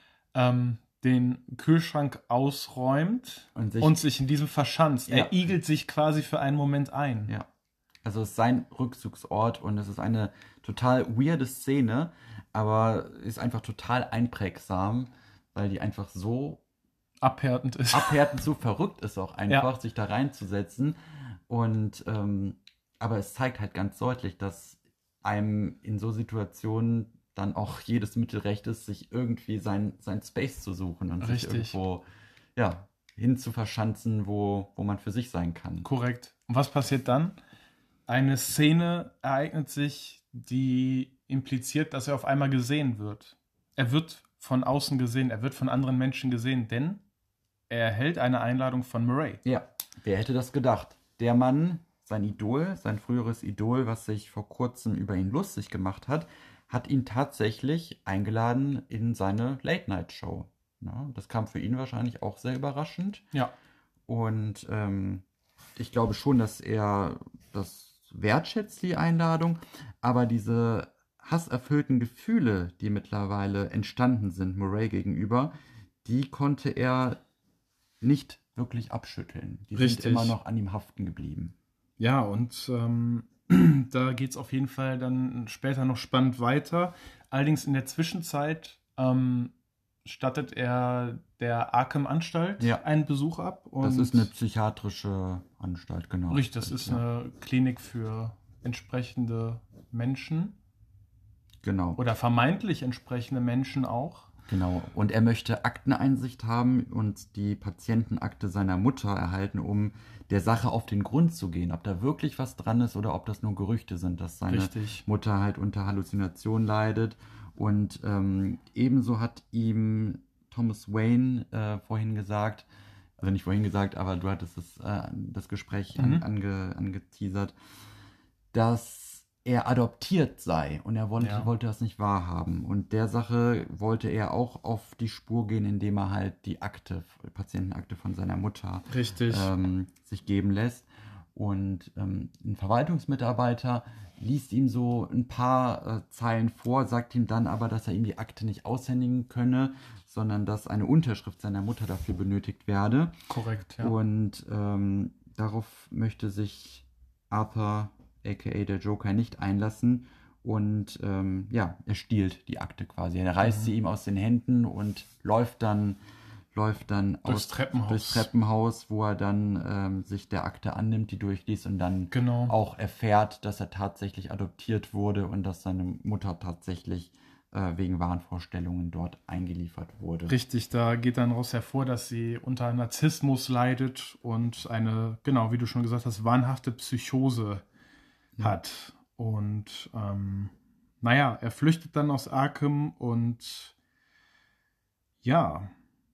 ähm, den Kühlschrank ausräumt und sich, und sich in diesem verschanzt. Ja. Er igelt sich quasi für einen Moment ein. ja. Also es ist sein Rückzugsort und es ist eine total weirde Szene, aber ist einfach total einprägsam, weil die einfach so Abhärtend ist. abhärtend, so verrückt ist auch einfach, Ja. sich da reinzusetzen. Und ähm, aber es zeigt halt ganz deutlich, dass einem in so Situationen dann auch jedes Mittel recht ist, sich irgendwie sein, sein Space zu suchen und sich Richtig. irgendwo ja, hin zu verschanzen, wo, wo man für sich sein kann. Korrekt. Und was passiert dann? Eine Szene ereignet sich, die impliziert, dass er auf einmal gesehen wird. Er wird von außen gesehen, er wird von anderen Menschen gesehen, denn er erhält eine Einladung von Murray. Ja, wer hätte das gedacht? Der Mann, sein Idol, sein früheres Idol, was sich vor kurzem über ihn lustig gemacht hat, hat ihn tatsächlich eingeladen in seine Late-Night-Show. Ja, das kam für ihn wahrscheinlich auch sehr überraschend. Ja, Und ähm, ich glaube schon, dass er das wertschätzt, die Einladung. Aber diese hasserfüllten Gefühle, die mittlerweile entstanden sind Murray gegenüber, die konnte er nicht wirklich abschütteln. Die Richtig. sind immer noch an ihm haften geblieben. ja, und ähm, da geht es auf jeden Fall dann später noch spannend weiter. Allerdings in der Zwischenzeit ähm, stattet er der Arkham-Anstalt Ja. einen Besuch ab. Und Das ist eine psychiatrische Anstalt, genau. Richtig, das ist ja. eine Klinik für entsprechende Menschen Genau, oder vermeintlich entsprechende Menschen auch. genau. Und er möchte Akteneinsicht haben und die Patientenakte seiner Mutter erhalten, um der Sache auf den Grund zu gehen, ob da wirklich was dran ist oder ob das nur Gerüchte sind, dass seine Richtig. Mutter halt unter Halluzinationen leidet. Und ähm, ebenso hat ihm Thomas Wayne äh, vorhin gesagt, also nicht vorhin gesagt, aber du hattest das, äh, das Gespräch an, Mhm. ange, angeteasert, dass er adoptiert sei und er wollte, Ja. wollte das nicht wahrhaben. Und der Sache wollte er auch auf die Spur gehen, indem er halt die Akte, Patientenakte von seiner Mutter Richtig. ähm, sich geben lässt. Und ähm, ein Verwaltungsmitarbeiter liest ihm so ein paar äh, Zeilen vor, sagt ihm dann aber, dass er ihm die Akte nicht aushändigen könne, sondern dass eine Unterschrift seiner Mutter dafür benötigt werde. Korrekt, ja. Und ähm, darauf möchte sich Arthur, aka der Joker, nicht einlassen. Und ähm, ja, er stiehlt die Akte quasi. Er reißt Mhm. sie ihm aus den Händen und läuft dann, läuft dann Durchs aus, Treppenhaus. durchs Treppenhaus, wo er dann ähm, sich der Akte annimmt, die durchliest und dann Genau. auch erfährt, dass er tatsächlich adoptiert wurde und dass seine Mutter tatsächlich äh, wegen Wahnvorstellungen dort eingeliefert wurde. Richtig, da geht dann raus hervor, dass sie unter Narzissmus leidet und eine, genau, wie du schon gesagt hast, wahnhafte Psychose Ja. hat. Und ähm, naja, er flüchtet dann aus Arkham und ja,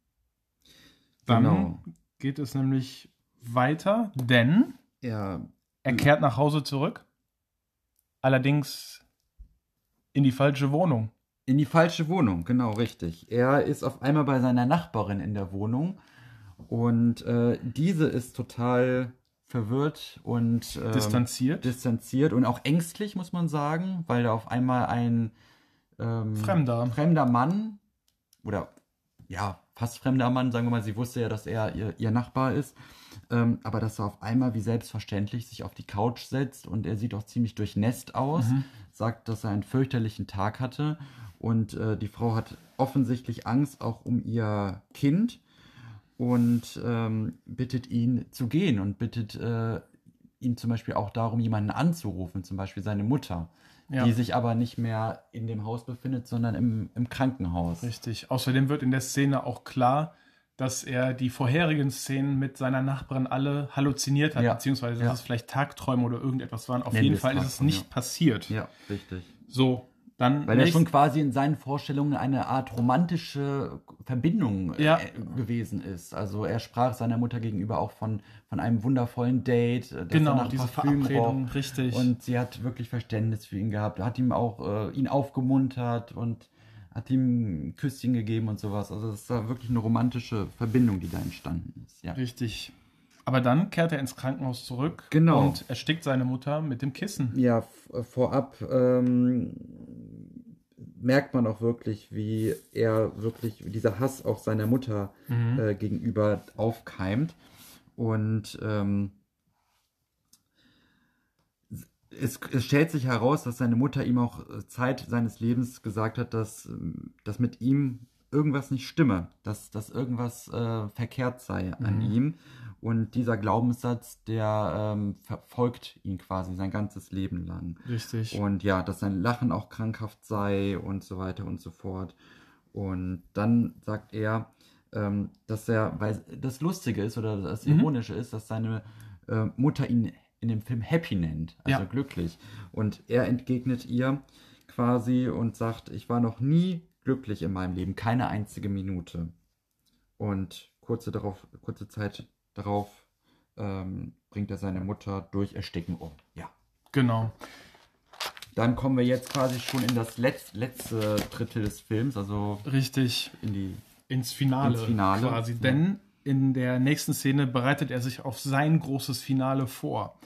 dann Genau. geht es nämlich weiter, denn Er er kehrt nach Hause zurück, allerdings in die falsche Wohnung. In die falsche Wohnung, genau, richtig. Er ist auf einmal bei seiner Nachbarin in der Wohnung und äh, diese ist total verwirrt und ähm, Distanziert. distanziert und auch ängstlich, muss man sagen, weil da auf einmal ein ähm, Fremder. fremder Mann oder ja, fast fremder Mann, sagen wir mal. Sie wusste ja, dass er ihr, ihr Nachbar ist. Ähm, aber dass er auf einmal wie selbstverständlich sich auf die Couch setzt und er sieht auch ziemlich durchnässt aus, Mhm. sagt, dass er einen fürchterlichen Tag hatte und äh, die Frau hat offensichtlich Angst auch um ihr Kind und ähm, bittet ihn zu gehen und bittet äh, ihn zum Beispiel auch darum, jemanden anzurufen, zum Beispiel seine Mutter, Ja. die sich aber nicht mehr in dem Haus befindet, sondern im, im Krankenhaus. Richtig. Außerdem wird in der Szene auch klar, dass er die vorherigen Szenen mit seiner Nachbarin alle halluziniert hat, Ja. beziehungsweise dass Ja. es vielleicht Tagträume oder irgendetwas waren. Auf Nennen jeden wir es Fall ist es Tagträume, nicht ja. passiert. Ja, richtig. So, dann Weil er nächst- schon quasi in seinen Vorstellungen eine Art romantische Verbindung äh, Ja. gewesen ist. Also er sprach seiner Mutter gegenüber auch von, von einem wundervollen Date, äh, das Genau, er nach diese Parfüm Verabredung, roch. richtig. Und sie hat wirklich Verständnis für ihn gehabt, hat ihm auch äh, ihn aufgemuntert und hat ihm ein Küsschen gegeben und sowas. Also es war wirklich eine romantische Verbindung, die da entstanden ist. Ja. Richtig. Aber dann kehrt er ins Krankenhaus zurück Genau. und erstickt seine Mutter mit dem Kissen. Ja, f- vorab ähm, merkt man auch wirklich, wie er wirklich, wie dieser Hass auch seiner Mutter Mhm. äh, gegenüber aufkeimt. Und ähm, es, es stellt sich heraus, dass seine Mutter ihm auch äh, Zeit seines Lebens gesagt hat, dass, ähm, dass mit ihm irgendwas nicht stimme, dass, dass irgendwas äh, verkehrt sei an Mhm. ihm. Und dieser Glaubenssatz, der ähm, verfolgt ihn quasi sein ganzes Leben lang. Richtig. Und ja, dass sein Lachen auch krankhaft sei und so weiter und so fort. Und dann sagt er, ähm, dass er, weil das Lustige ist oder das Mhm. Ironische ist, dass seine äh, Mutter ihn in dem Film happy nennt, also Ja. glücklich. Und er entgegnet ihr quasi und sagt, ich war noch nie glücklich in meinem Leben, keine einzige Minute. Und kurze, darauf, kurze Zeit darauf ähm, bringt er seine Mutter durch Ersticken um. Ja. Genau. Dann kommen wir jetzt quasi schon in das Letz-, letzte Drittel des Films, also Richtig. in die Ins Finale, Ins Finale, quasi. ja. Denn in der nächsten Szene bereitet er sich auf sein großes Finale vor.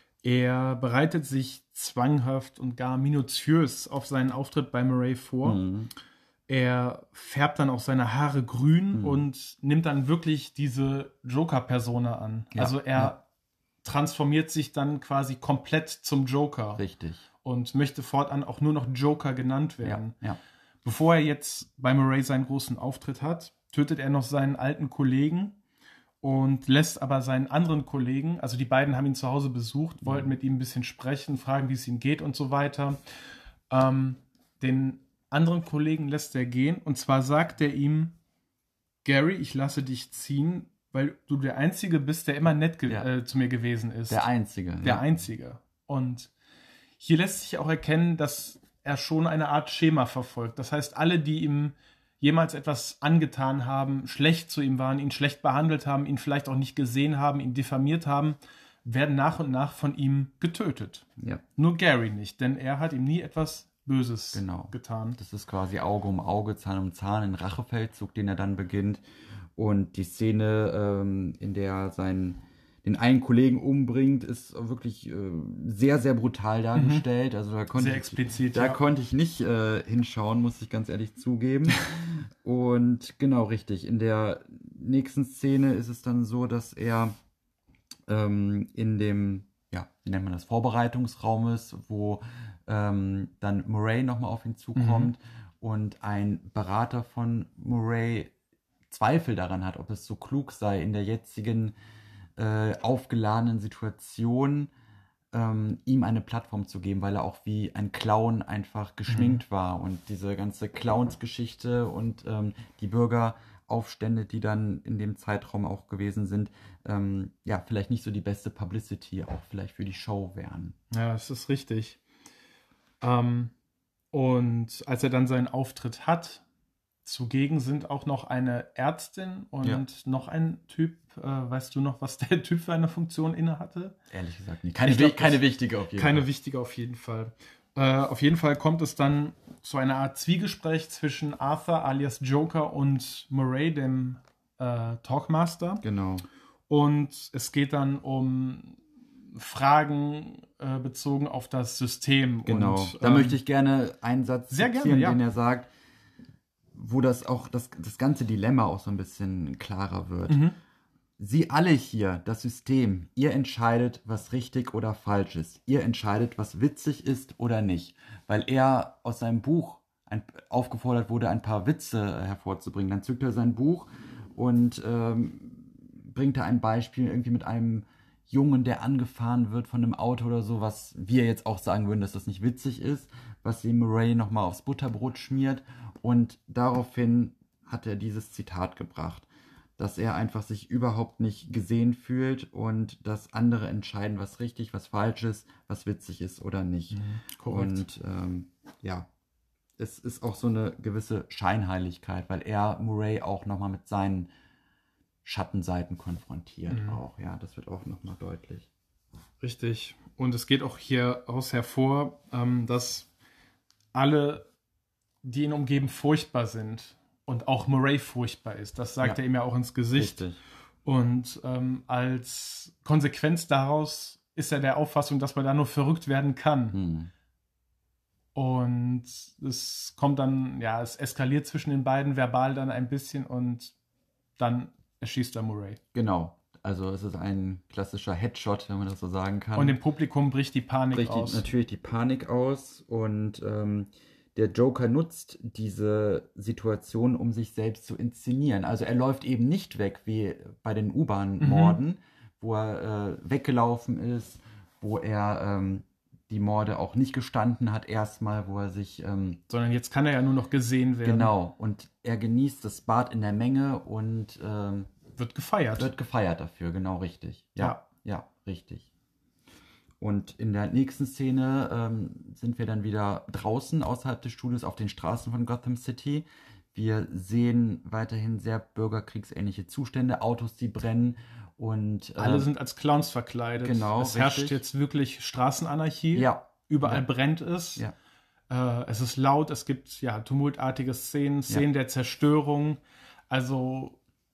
Er bereitet sich zwanghaft und gar minutiös auf seinen Auftritt bei Murray vor. Mhm. Er färbt dann auch seine Haare grün Mhm. und nimmt dann wirklich diese Joker-Persona an. Ja, Also er ja. transformiert sich dann quasi komplett zum Joker Richtig. und möchte fortan auch nur noch Joker genannt Ja, werden. ja. Bevor er jetzt bei Murray seinen großen Auftritt hat, tötet er noch seinen alten Kollegen und lässt aber seinen anderen Kollegen, also die beiden haben ihn zu Hause besucht, wollten mit ihm ein bisschen sprechen, fragen, wie es ihm geht und so weiter. Ähm, den anderen Kollegen lässt er gehen und zwar sagt er ihm, Gary, ich lasse dich ziehen, weil du der Einzige bist, der immer nett ge- Ja. äh, zu mir gewesen ist. Der Einzige. Der ja. Einzige. Und hier lässt sich auch erkennen, dass er schon eine Art Schema verfolgt. Das heißt, alle, die ihm jemals etwas angetan haben, schlecht zu ihm waren, ihn schlecht behandelt haben, ihn vielleicht auch nicht gesehen haben, ihn diffamiert haben, werden nach und nach von ihm getötet. Ja. Nur Gary nicht, denn er hat ihm nie etwas Böses Genau. getan. Das ist quasi Auge um Auge, Zahn um Zahn, ein Rachefeldzug, den er dann beginnt. Und die Szene, ähm, in der er seinen, den einen Kollegen umbringt, ist wirklich äh, sehr, sehr brutal dargestellt. Also da konnte Sehr ich, explizit, da ja. konnte ich nicht äh, hinschauen, muss ich ganz ehrlich zugeben. Und genau, richtig. In der nächsten Szene ist es dann so, dass er ähm, in dem, ja, wie nennt man das, Vorbereitungsraum ist, wo ähm, dann Murray nochmal auf ihn zukommt und ein Berater von Murray Zweifel daran hat, ob es so klug sei, in der jetzigen äh, aufgeladenen Situation ähm, ihm eine Plattform zu geben, weil er auch wie ein Clown einfach geschminkt war und diese ganze Clowns-Geschichte und ähm, die Bürgeraufstände, die dann in dem Zeitraum auch gewesen sind, ähm, ja, vielleicht nicht so die beste Publicity auch vielleicht für die Show wären. Ja, das ist richtig. Ähm, und als er dann seinen Auftritt hat, zugegen sind auch noch eine Ärztin und Ja. noch ein Typ. Äh, weißt du noch, was der Typ für eine Funktion inne hatte? Ehrlich gesagt nicht. Keine, Ich glaub, wi- keine das- wichtige auf jeden Keine Fall. wichtige auf jeden Fall. Äh, auf jeden Fall kommt es dann zu einer Art Zwiegespräch zwischen Arthur alias Joker und Murray, dem äh, Talkmaster. Genau. Und es geht dann um Fragen äh, bezogen auf das System. Genau. Und, da ähm, möchte ich gerne einen Satz sehr gerne, zitieren, ja. den er sagt. wo das auch, das, das ganze Dilemma auch so ein bisschen klarer wird. Mhm. Sie alle hier, das System, ihr entscheidet, was richtig oder falsch ist. Ihr entscheidet, was witzig ist oder nicht. Weil er aus seinem Buch ein, aufgefordert wurde, ein paar Witze hervorzubringen. Dann zückt er sein Buch und ähm, bringt da ein Beispiel irgendwie mit einem Jungen, der angefahren wird von einem Auto oder so, was wir jetzt auch sagen würden, dass das nicht witzig ist, was sie Murray nochmal aufs Butterbrot schmiert. Und daraufhin hat er dieses Zitat gebracht, dass er einfach sich überhaupt nicht gesehen fühlt und dass andere entscheiden, was richtig, was falsch ist, was witzig ist oder nicht. Mhm, und ähm, ja, es ist auch so eine gewisse Scheinheiligkeit, weil er Murray auch nochmal mit seinen Schattenseiten konfrontiert. Mhm. Auch, ja, das wird auch nochmal deutlich. Richtig. Und es geht auch hieraus hervor, ähm, dass alle, die ihn umgeben, furchtbar sind. Und auch Murray furchtbar ist. Das sagt ja. er ihm ja auch ins Gesicht. Richtig. Und ähm, als Konsequenz daraus ist er der Auffassung, dass man da nur verrückt werden kann. Hm. Und es kommt dann, ja, es eskaliert zwischen den beiden verbal dann ein bisschen und dann erschießt er Murray. Genau. Also es ist ein klassischer Headshot, wenn man das so sagen kann. Und im Publikum bricht die Panik bricht aus. Die, natürlich die Panik aus und ähm, der Joker nutzt diese Situation, um sich selbst zu inszenieren. Also er läuft eben nicht weg wie bei den U-Bahn-Morden, mhm. wo er äh, weggelaufen ist, wo er ähm, die Morde auch nicht gestanden hat erstmal, wo er sich... Ähm, Sondern jetzt kann er ja nur noch gesehen werden. Genau, und er genießt das Bad in der Menge und... Ähm, wird gefeiert. Wird gefeiert dafür, genau richtig. Ja, ja, ja richtig. Und in der nächsten Szene ähm, sind wir dann wieder draußen außerhalb des Studios auf den Straßen von Gotham City. Wir sehen weiterhin sehr bürgerkriegsähnliche Zustände, Autos, die brennen und... Äh, Alle sind als Clowns verkleidet. Genau, Es richtig. herrscht jetzt wirklich Straßenanarchie. Ja. Überall ja. brennt es. Ja. Äh, es ist laut, es gibt ja tumultartige Szenen, Szenen ja. der Zerstörung. Also...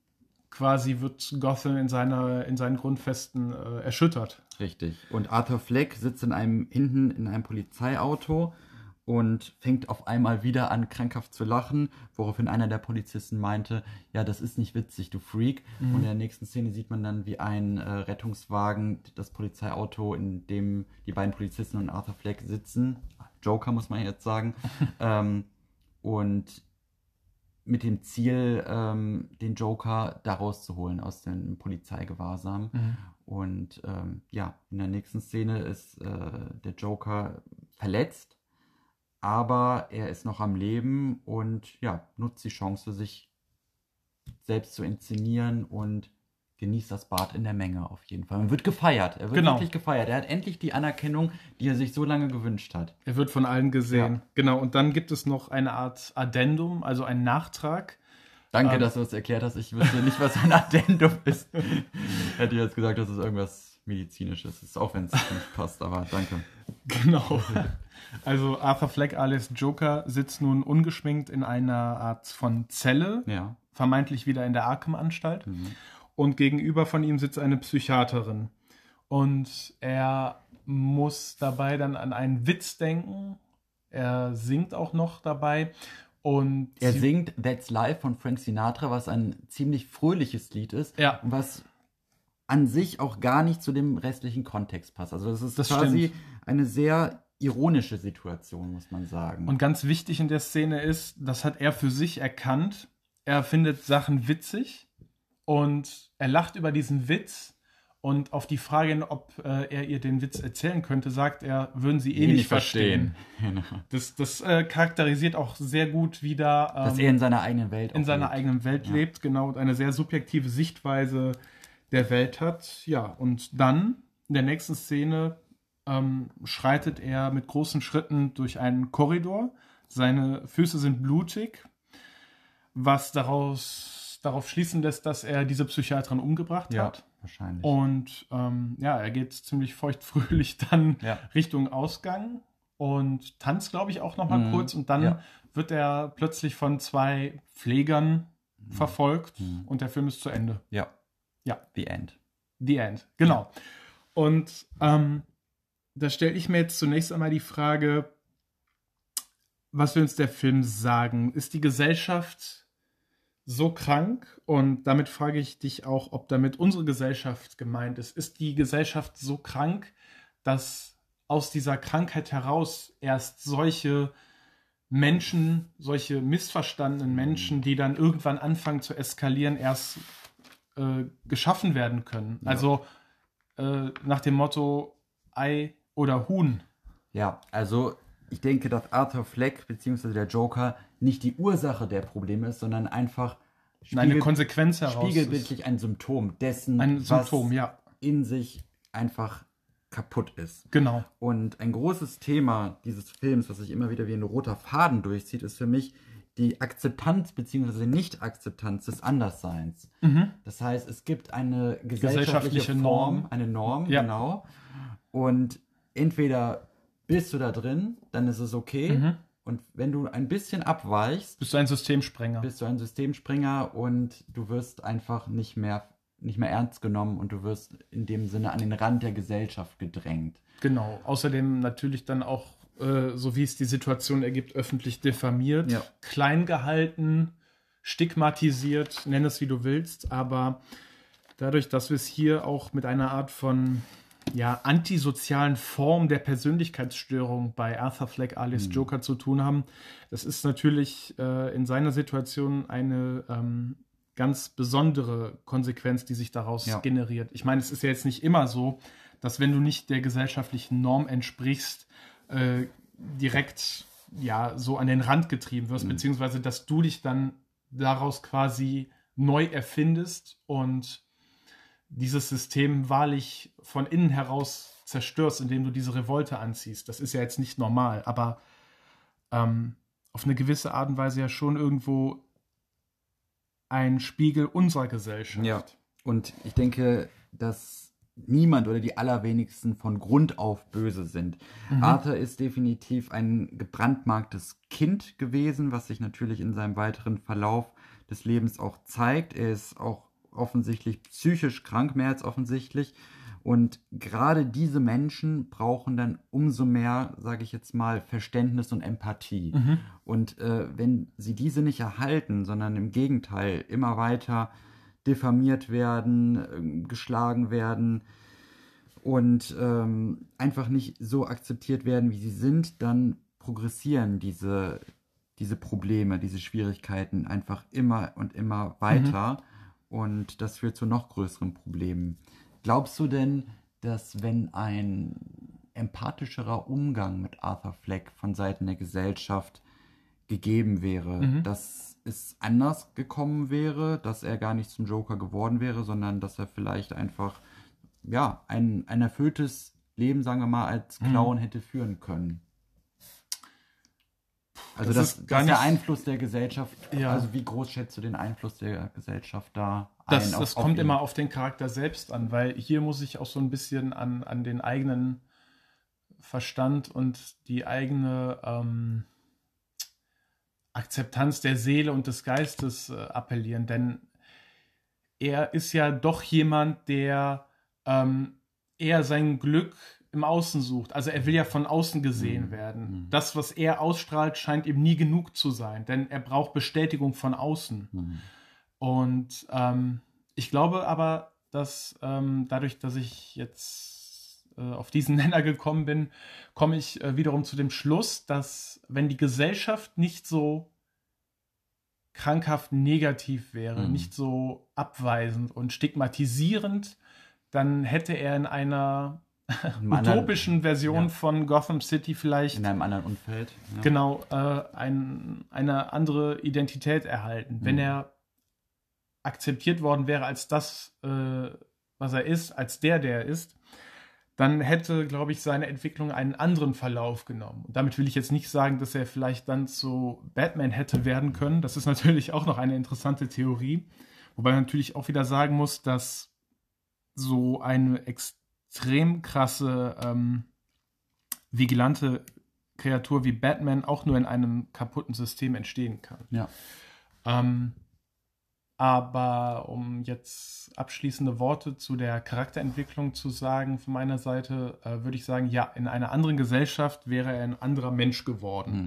Quasi wird Gotham in, seiner, in seinen Grundfesten äh, erschüttert. Richtig. Und Arthur Fleck sitzt in einem, hinten in einem Polizeiauto und fängt auf einmal wieder an, krankhaft zu lachen, woraufhin einer der Polizisten meinte, ja, das ist nicht witzig, du Freak. Mhm. Und in der nächsten Szene sieht man dann, wie ein äh, Rettungswagen, das Polizeiauto, in dem die beiden Polizisten und Arthur Fleck sitzen, Joker muss man jetzt sagen, ähm, und mit dem Ziel, ähm, den Joker da rauszuholen aus dem Polizeigewahrsam. Mhm. Und ähm, ja, in der nächsten Szene ist äh, der Joker verletzt, aber er ist noch am Leben und ja, nutzt die Chance, sich selbst zu inszenieren und genießt das Bad in der Menge auf jeden Fall. Und wird gefeiert. Er wird genau. wirklich gefeiert. Er hat endlich die Anerkennung, die er sich so lange gewünscht hat. Er wird von allen gesehen. Ja. Genau. Und dann gibt es noch eine Art Addendum, also einen Nachtrag. Danke, ähm, dass du es erklärt hast. Ich wüsste nicht, was ein Addendum ist. Hätte ich jetzt gesagt, das ist irgendwas Medizinisches ist, auch wenn es nicht passt, aber danke. Genau. Also Arthur Fleck alias Joker sitzt nun ungeschminkt in einer Art von Zelle, ja. vermeintlich wieder in der Arkham-Anstalt. Mhm. Und gegenüber von ihm sitzt eine Psychiaterin. Und er muss dabei dann an einen Witz denken. Er singt auch noch dabei. Und er singt That's Life von Frank Sinatra, was ein ziemlich fröhliches Lied ist. Ja. Was an sich auch gar nicht zu dem restlichen Kontext passt. Also das ist das quasi stimmt. eine sehr ironische Situation, muss man sagen. Und ganz wichtig in der Szene ist, das hat er für sich erkannt. Er findet Sachen witzig. Und er lacht über diesen Witz und auf die Frage, ob äh, er ihr den Witz erzählen könnte, sagt er, würden sie eh Nie nicht verstehen. verstehen. Genau. Das, das äh, charakterisiert auch sehr gut wieder, ähm, dass er in seiner eigenen Welt in seiner lebt. eigenen Welt ja. lebt, genau, und eine sehr subjektive Sichtweise der Welt hat. Ja, und dann in der nächsten Szene ähm, schreitet er mit großen Schritten durch einen Korridor. Seine Füße sind blutig, was daraus darauf schließen lässt, dass er diese Psychiaterin umgebracht ja, hat. Wahrscheinlich. Und ähm, ja, er geht ziemlich feuchtfröhlich dann ja. Richtung Ausgang und tanzt, glaube ich, auch noch mal mhm. kurz. Und dann ja. wird er plötzlich von zwei Pflegern mhm. verfolgt mhm. und der Film ist zu Ende. Ja. Ja. The End. The End, genau. Ja. Und ähm, da stelle ich mir jetzt zunächst einmal die Frage, was will uns der Film sagen? Ist die Gesellschaft so krank? Und damit frage ich dich auch, ob damit unsere Gesellschaft gemeint ist. Ist die Gesellschaft so krank, dass aus dieser Krankheit heraus erst solche Menschen, solche missverstandenen Menschen, die dann irgendwann anfangen zu eskalieren, erst äh, geschaffen werden können? Ja. Also äh, nach dem Motto Ei oder Huhn. Ja, also ich denke, dass Arthur Fleck bzw. der Joker nicht die Ursache der Probleme ist, sondern einfach spiegel- eine Konsequenz heraus spiegelbildlich ein Symptom dessen, ein Symptom, was ja. in sich einfach kaputt ist. Genau. Und ein großes Thema dieses Films, was sich immer wieder wie ein roter Faden durchzieht, ist für mich die Akzeptanz bzw. Nicht-Akzeptanz des Andersseins. Mhm. Das heißt, es gibt eine gesellschaftliche, gesellschaftliche Form, Norm. eine Norm, ja. genau. Und entweder bist du da drin, dann ist es okay. Mhm. Und wenn du ein bisschen abweichst, bist du ein Systemsprenger. Bist du ein Systemsprenger und du wirst einfach nicht mehr, nicht mehr ernst genommen und du wirst in dem Sinne an den Rand der Gesellschaft gedrängt. Genau. Außerdem natürlich dann auch, äh, so wie es die Situation ergibt, öffentlich diffamiert, ja. klein gehalten, stigmatisiert, nenn es wie du willst. Aber dadurch, dass wir es hier auch mit einer Art von ja, antisozialen Form der Persönlichkeitsstörung bei Arthur Fleck alias Mhm. Joker zu tun haben. Das ist natürlich äh, in seiner Situation eine ähm, ganz besondere Konsequenz, die sich daraus ja. generiert. Ich meine, es ist ja jetzt nicht immer so, dass wenn du nicht der gesellschaftlichen Norm entsprichst, äh, direkt ja so an den Rand getrieben wirst, mhm. beziehungsweise dass du dich dann daraus quasi neu erfindest und dieses System wahrlich von innen heraus zerstörst, indem du diese Revolte anziehst. Das ist ja jetzt nicht normal, aber ähm, auf eine gewisse Art und Weise ja schon irgendwo ein Spiegel unserer Gesellschaft. Ja, und ich denke, dass niemand oder die allerwenigsten von Grund auf böse sind. Mhm. Arthur ist definitiv ein gebrandmarktes Kind gewesen, was sich natürlich in seinem weiteren Verlauf des Lebens auch zeigt. Er ist auch offensichtlich psychisch krank, mehr als offensichtlich. Und gerade diese Menschen brauchen dann umso mehr, sage ich jetzt mal, Verständnis und Empathie. Mhm. Und äh, wenn sie diese nicht erhalten, sondern im Gegenteil immer weiter diffamiert werden, äh, geschlagen werden und ähm, einfach nicht so akzeptiert werden, wie sie sind, dann progressieren diese, diese Probleme, diese Schwierigkeiten einfach immer und immer weiter. Mhm. Und das führt zu noch größeren Problemen. Glaubst du denn, dass wenn ein empathischerer Umgang mit Arthur Fleck von Seiten der Gesellschaft gegeben wäre, mhm. dass es anders gekommen wäre, dass er gar nicht zum Joker geworden wäre, sondern dass er vielleicht einfach ja, ein, ein erfülltes Leben, sagen wir mal, als Clown mhm. hätte führen können? Also das, das, das der Einfluss der Gesellschaft, ja. also wie groß schätzt du den Einfluss der Gesellschaft da ein? Das, auf, das auf kommt ihn? immer auf den Charakter selbst an, weil hier muss ich auch so ein bisschen an, an den eigenen Verstand und die eigene ähm, Akzeptanz der Seele und des Geistes äh, appellieren, denn er ist ja doch jemand, der ähm, eher sein Glück im Außen sucht. Also er will ja von außen gesehen mhm. werden. Das, was er ausstrahlt, scheint ihm nie genug zu sein, denn er braucht Bestätigung von außen. Mhm. Und ähm, ich glaube aber, dass ähm, dadurch, dass ich jetzt äh, auf diesen Nenner gekommen bin, komme ich äh, wiederum zu dem Schluss, dass wenn die Gesellschaft nicht so krankhaft negativ wäre, mhm. nicht so abweisend und stigmatisierend, dann hätte er in einer utopischen Version ja. von Gotham City vielleicht in einem anderen Umfeld ja. genau äh, ein, eine andere Identität erhalten. Mhm. Wenn er akzeptiert worden wäre als das, äh, was er ist, als der, der er ist, dann hätte, glaube ich, seine Entwicklung einen anderen Verlauf genommen. Und damit will ich jetzt nicht sagen, dass er vielleicht dann zu Batman hätte werden können. Das ist natürlich auch noch eine interessante Theorie. Wobei man natürlich auch wieder sagen muss, dass so eine extrem krasse ähm, vigilante Kreatur wie Batman auch nur in einem kaputten System entstehen kann. Ja. Ähm, aber um jetzt abschließende Worte zu der Charakterentwicklung zu sagen von meiner Seite, äh, würde ich sagen, ja, in einer anderen Gesellschaft wäre er ein anderer Mensch geworden. Mhm.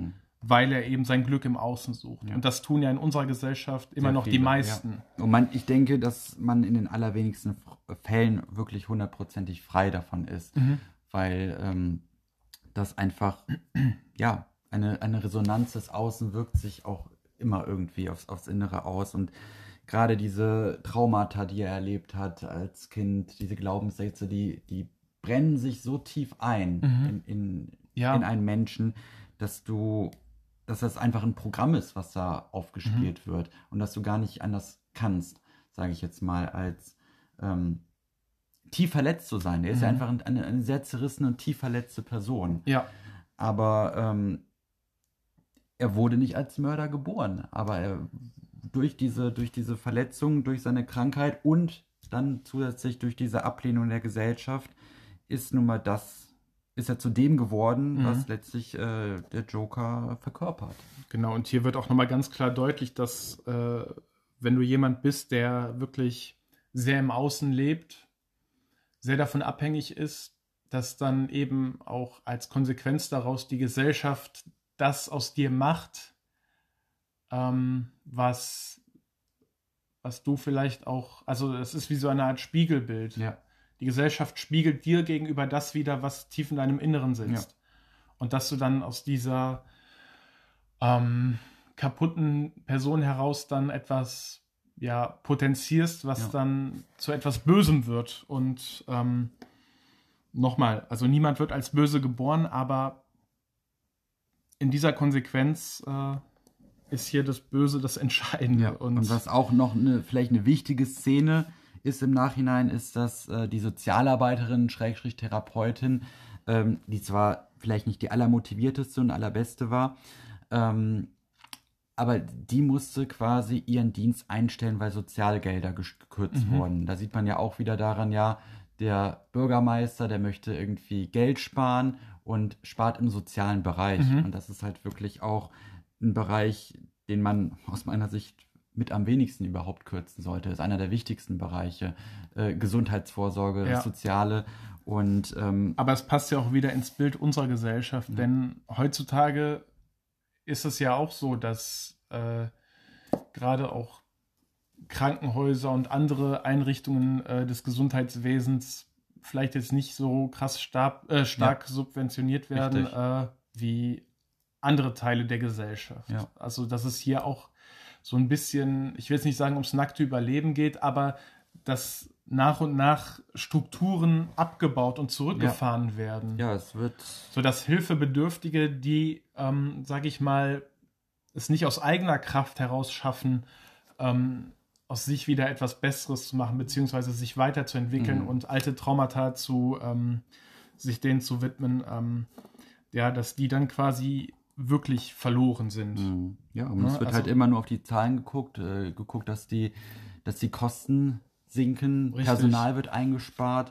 weil er eben sein Glück im Außen sucht. Ja. Und das tun ja in unserer Gesellschaft immer Sehr noch viele, die meisten. Ja. Und man, ich denke, dass man in den allerwenigsten Fällen wirklich hundertprozentig frei davon ist, mhm. weil ähm, das einfach, ja, eine, eine Resonanz des Außen wirkt sich auch immer irgendwie aufs, aufs Innere aus. Und gerade diese Traumata, die er erlebt hat als Kind, diese Glaubenssätze, die, die brennen sich so tief ein mhm. in, in, ja. in einen Menschen, dass du, dass das einfach ein Programm ist, was da aufgespielt mhm. wird und dass du gar nicht anders kannst, sage ich jetzt mal, als ähm, tief verletzt zu sein. Er ist mhm. ja einfach eine, eine sehr zerrissene und tief verletzte Person. Ja. Aber ähm, er wurde nicht als Mörder geboren, aber er, durch diese, durch diese Verletzung, durch seine Krankheit und dann zusätzlich durch diese Ablehnung der Gesellschaft ist nun mal das, ist er zu dem geworden, mhm. was letztlich äh, der Joker verkörpert. Genau, und hier wird auch nochmal ganz klar deutlich, dass äh, wenn du jemand bist, der wirklich sehr im Außen lebt, sehr davon abhängig ist, dass dann eben auch als Konsequenz daraus die Gesellschaft das aus dir macht, ähm, was, was du vielleicht auch, also es ist wie so eine Art Spiegelbild. Ja. Die Gesellschaft spiegelt dir gegenüber das wieder, was tief in deinem Inneren sitzt. Ja. Und dass du dann aus dieser ähm, kaputten Person heraus dann etwas ja, potenzierst, was ja. dann zu etwas Bösem wird. Und ähm, nochmal, also niemand wird als böse geboren, aber in dieser Konsequenz äh, ist hier das Böse das Entscheidende. Ja. Und, und was auch noch eine, vielleicht eine wichtige Szene ist im Nachhinein, ist, dass äh, die Sozialarbeiterin, Schrägstrich Therapeutin, ähm, die zwar vielleicht nicht die allermotivierteste und allerbeste war, ähm, aber die musste quasi ihren Dienst einstellen, weil Sozialgelder gekürzt mhm. wurden. Da sieht man ja auch wieder daran, ja, der Bürgermeister, der möchte irgendwie Geld sparen und spart im sozialen Bereich. Mhm. Und das ist halt wirklich auch ein Bereich, den man aus meiner Sicht mit am wenigsten überhaupt kürzen sollte. Das ist einer der wichtigsten Bereiche. Äh, Gesundheitsvorsorge, ja. das Soziale. Und, ähm, aber es passt ja auch wieder ins Bild unserer Gesellschaft, ja. denn heutzutage ist es ja auch so, dass äh, gerade auch Krankenhäuser und andere Einrichtungen äh, des Gesundheitswesens vielleicht jetzt nicht so krass stark, äh, stark ja. subventioniert werden äh, wie andere Teile der Gesellschaft. Ja. Also dass es hier auch so ein bisschen, ich will jetzt nicht sagen, ums nackte Überleben geht, aber dass nach und nach Strukturen abgebaut und zurückgefahren ja. werden. Ja, es wird... Sodass Hilfebedürftige, die, ähm, sage ich mal, es nicht aus eigener Kraft heraus schaffen, ähm, aus sich wieder etwas Besseres zu machen, beziehungsweise sich weiterzuentwickeln mhm. und alte Traumata zu, ähm, sich denen zu widmen, ähm, ja, dass die dann quasi wirklich verloren sind. Mhm. Ja, und ja, es wird also, halt immer nur auf die Zahlen geguckt, äh, geguckt, dass die, dass die Kosten sinken, richtig. Personal wird eingespart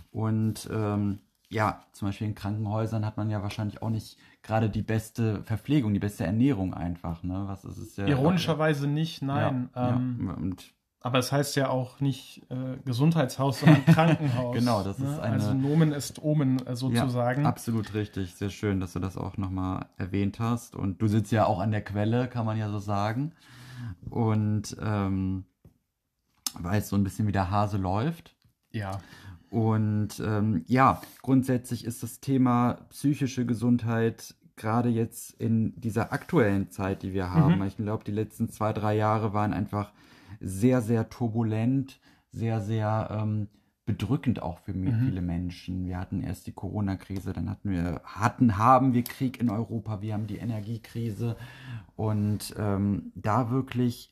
und ähm, ja, zum Beispiel in Krankenhäusern hat man ja wahrscheinlich auch nicht gerade die beste Verpflegung, die beste Ernährung einfach. Ne? Was ist es ja, ironischerweise nicht, nein. Ja, ähm, ja. Und aber es heißt ja auch nicht äh, Gesundheitshaus, sondern Krankenhaus. Genau, das ne? ist eine... Also Nomen ist Omen äh, sozusagen. Ja, absolut richtig. Sehr schön, dass du das auch nochmal erwähnt hast. Und du sitzt ja auch an der Quelle, kann man ja so sagen. Und ähm, weißt so ein bisschen, wie der Hase läuft. Ja. Und ähm, ja, grundsätzlich ist das Thema psychische Gesundheit gerade jetzt in dieser aktuellen Zeit, die wir haben. Mhm. Ich glaube, die letzten zwei, drei Jahre waren einfach sehr, sehr turbulent, sehr, sehr ähm, bedrückend auch für mhm. viele Menschen. Wir hatten erst die Corona-Krise, dann hatten wir, hatten, haben wir Krieg in Europa, wir haben die Energiekrise und ähm, da wirklich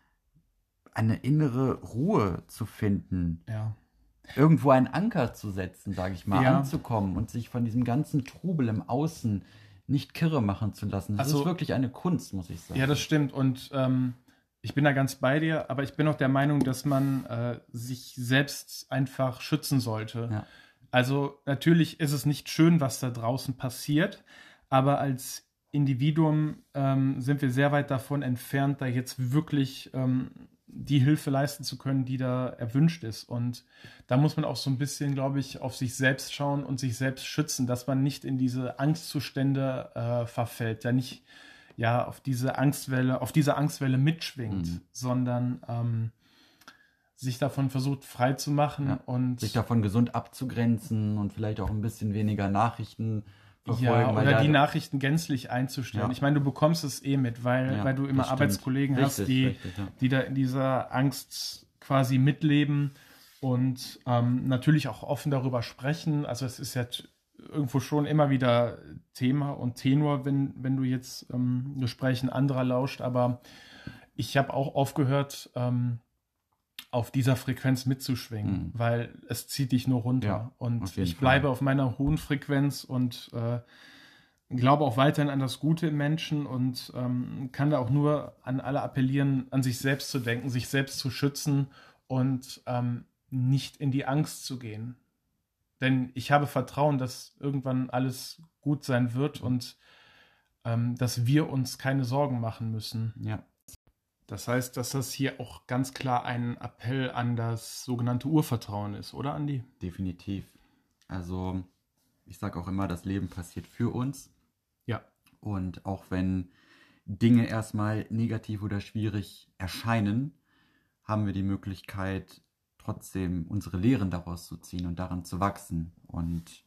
eine innere Ruhe zu finden. Ja. Irgendwo einen Anker zu setzen, sage ich mal, ja. anzukommen und sich von diesem ganzen Trubel im Außen nicht kirre machen zu lassen. Das also, ist wirklich eine Kunst, muss ich sagen. Ja, das stimmt. Und ähm, ich bin da ganz bei dir, aber ich bin auch der Meinung, dass man äh, sich selbst einfach schützen sollte. Ja. Also natürlich ist es nicht schön, was da draußen passiert, aber als Individuum ähm, sind wir sehr weit davon entfernt, da jetzt wirklich ähm, die Hilfe leisten zu können, die da erwünscht ist. Und da muss man auch so ein bisschen, glaube ich, auf sich selbst schauen und sich selbst schützen, dass man nicht in diese Angstzustände äh, verfällt, da nicht ja, auf diese Angstwelle, auf diese Angstwelle mitschwingt, Mhm. sondern ähm, sich davon versucht frei zu machen Ja. und Sich davon gesund abzugrenzen und vielleicht auch ein bisschen weniger Nachrichten verfolgen. ja, weil oder da- die Nachrichten gänzlich einzustellen. Ja. Ich meine, du bekommst es eh mit, weil, Ja, weil du immer das stimmt. Arbeitskollegen hast, Richtig, die, richtig, ja. die da in dieser Angst quasi mitleben und ähm, natürlich auch offen darüber sprechen. Also es ist ja t- irgendwo schon immer wieder Thema und Tenor, wenn, wenn du jetzt ähm, Gesprächen anderer lauscht, aber ich habe auch aufgehört, ähm, auf dieser Frequenz mitzuschwingen, Mhm. weil es zieht dich nur runter. Ja, und auf jeden ich bleibe Fall. auf meiner hohen Frequenz und äh, glaube auch weiterhin an das Gute im Menschen und ähm, kann da auch nur an alle appellieren, an sich selbst zu denken, sich selbst zu schützen und ähm, nicht in die Angst zu gehen. Denn ich habe Vertrauen, dass irgendwann alles gut sein wird und ähm, dass wir uns keine Sorgen machen müssen. Ja. Das heißt, dass das hier auch ganz klar ein Appell an das sogenannte Urvertrauen ist, oder Andi? Definitiv. Also ich sage auch immer, das Leben passiert für uns. Ja. Und auch wenn Dinge erstmal negativ oder schwierig erscheinen, haben wir die Möglichkeit, trotzdem unsere Lehren daraus zu ziehen und daran zu wachsen. Und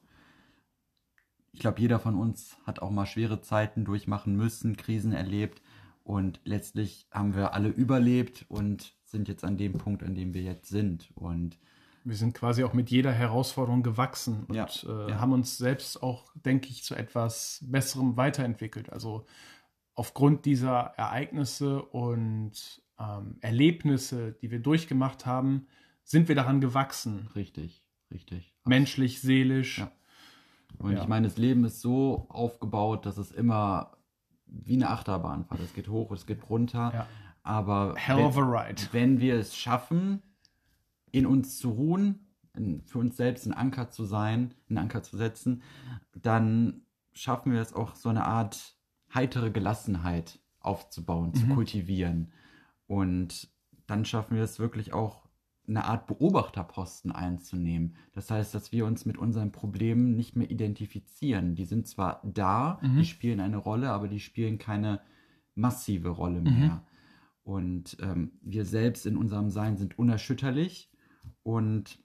ich glaube, jeder von uns hat auch mal schwere Zeiten durchmachen müssen, Krisen erlebt. Und letztlich haben wir alle überlebt und sind jetzt an dem Punkt, an dem wir jetzt sind. Und Wir sind quasi auch mit jeder Herausforderung gewachsen und Ja, äh, ja. haben uns selbst auch, denke ich, zu etwas Besserem weiterentwickelt. Also aufgrund dieser Ereignisse und ähm, Erlebnisse, die wir durchgemacht haben, sind wir daran gewachsen. richtig, richtig. Menschlich, seelisch. Ja. Und Ja. ich meine, das Leben ist so aufgebaut, dass es immer wie eine Achterbahnfahrt. Es geht hoch, es geht runter. Ja. Aber Hell wenn, of a ride. wenn wir es schaffen, in uns zu ruhen, in, für uns selbst ein Anker zu sein, einen Anker zu setzen, dann schaffen wir es auch, so eine Art heitere Gelassenheit aufzubauen, zu Mhm. kultivieren. Und dann schaffen wir es wirklich auch, eine Art Beobachterposten einzunehmen. Das heißt, dass wir uns mit unseren Problemen nicht mehr identifizieren. Die sind zwar da, Mhm. die spielen eine Rolle, aber die spielen keine massive Rolle Mhm. mehr. Und ähm, wir selbst in unserem Sein sind unerschütterlich und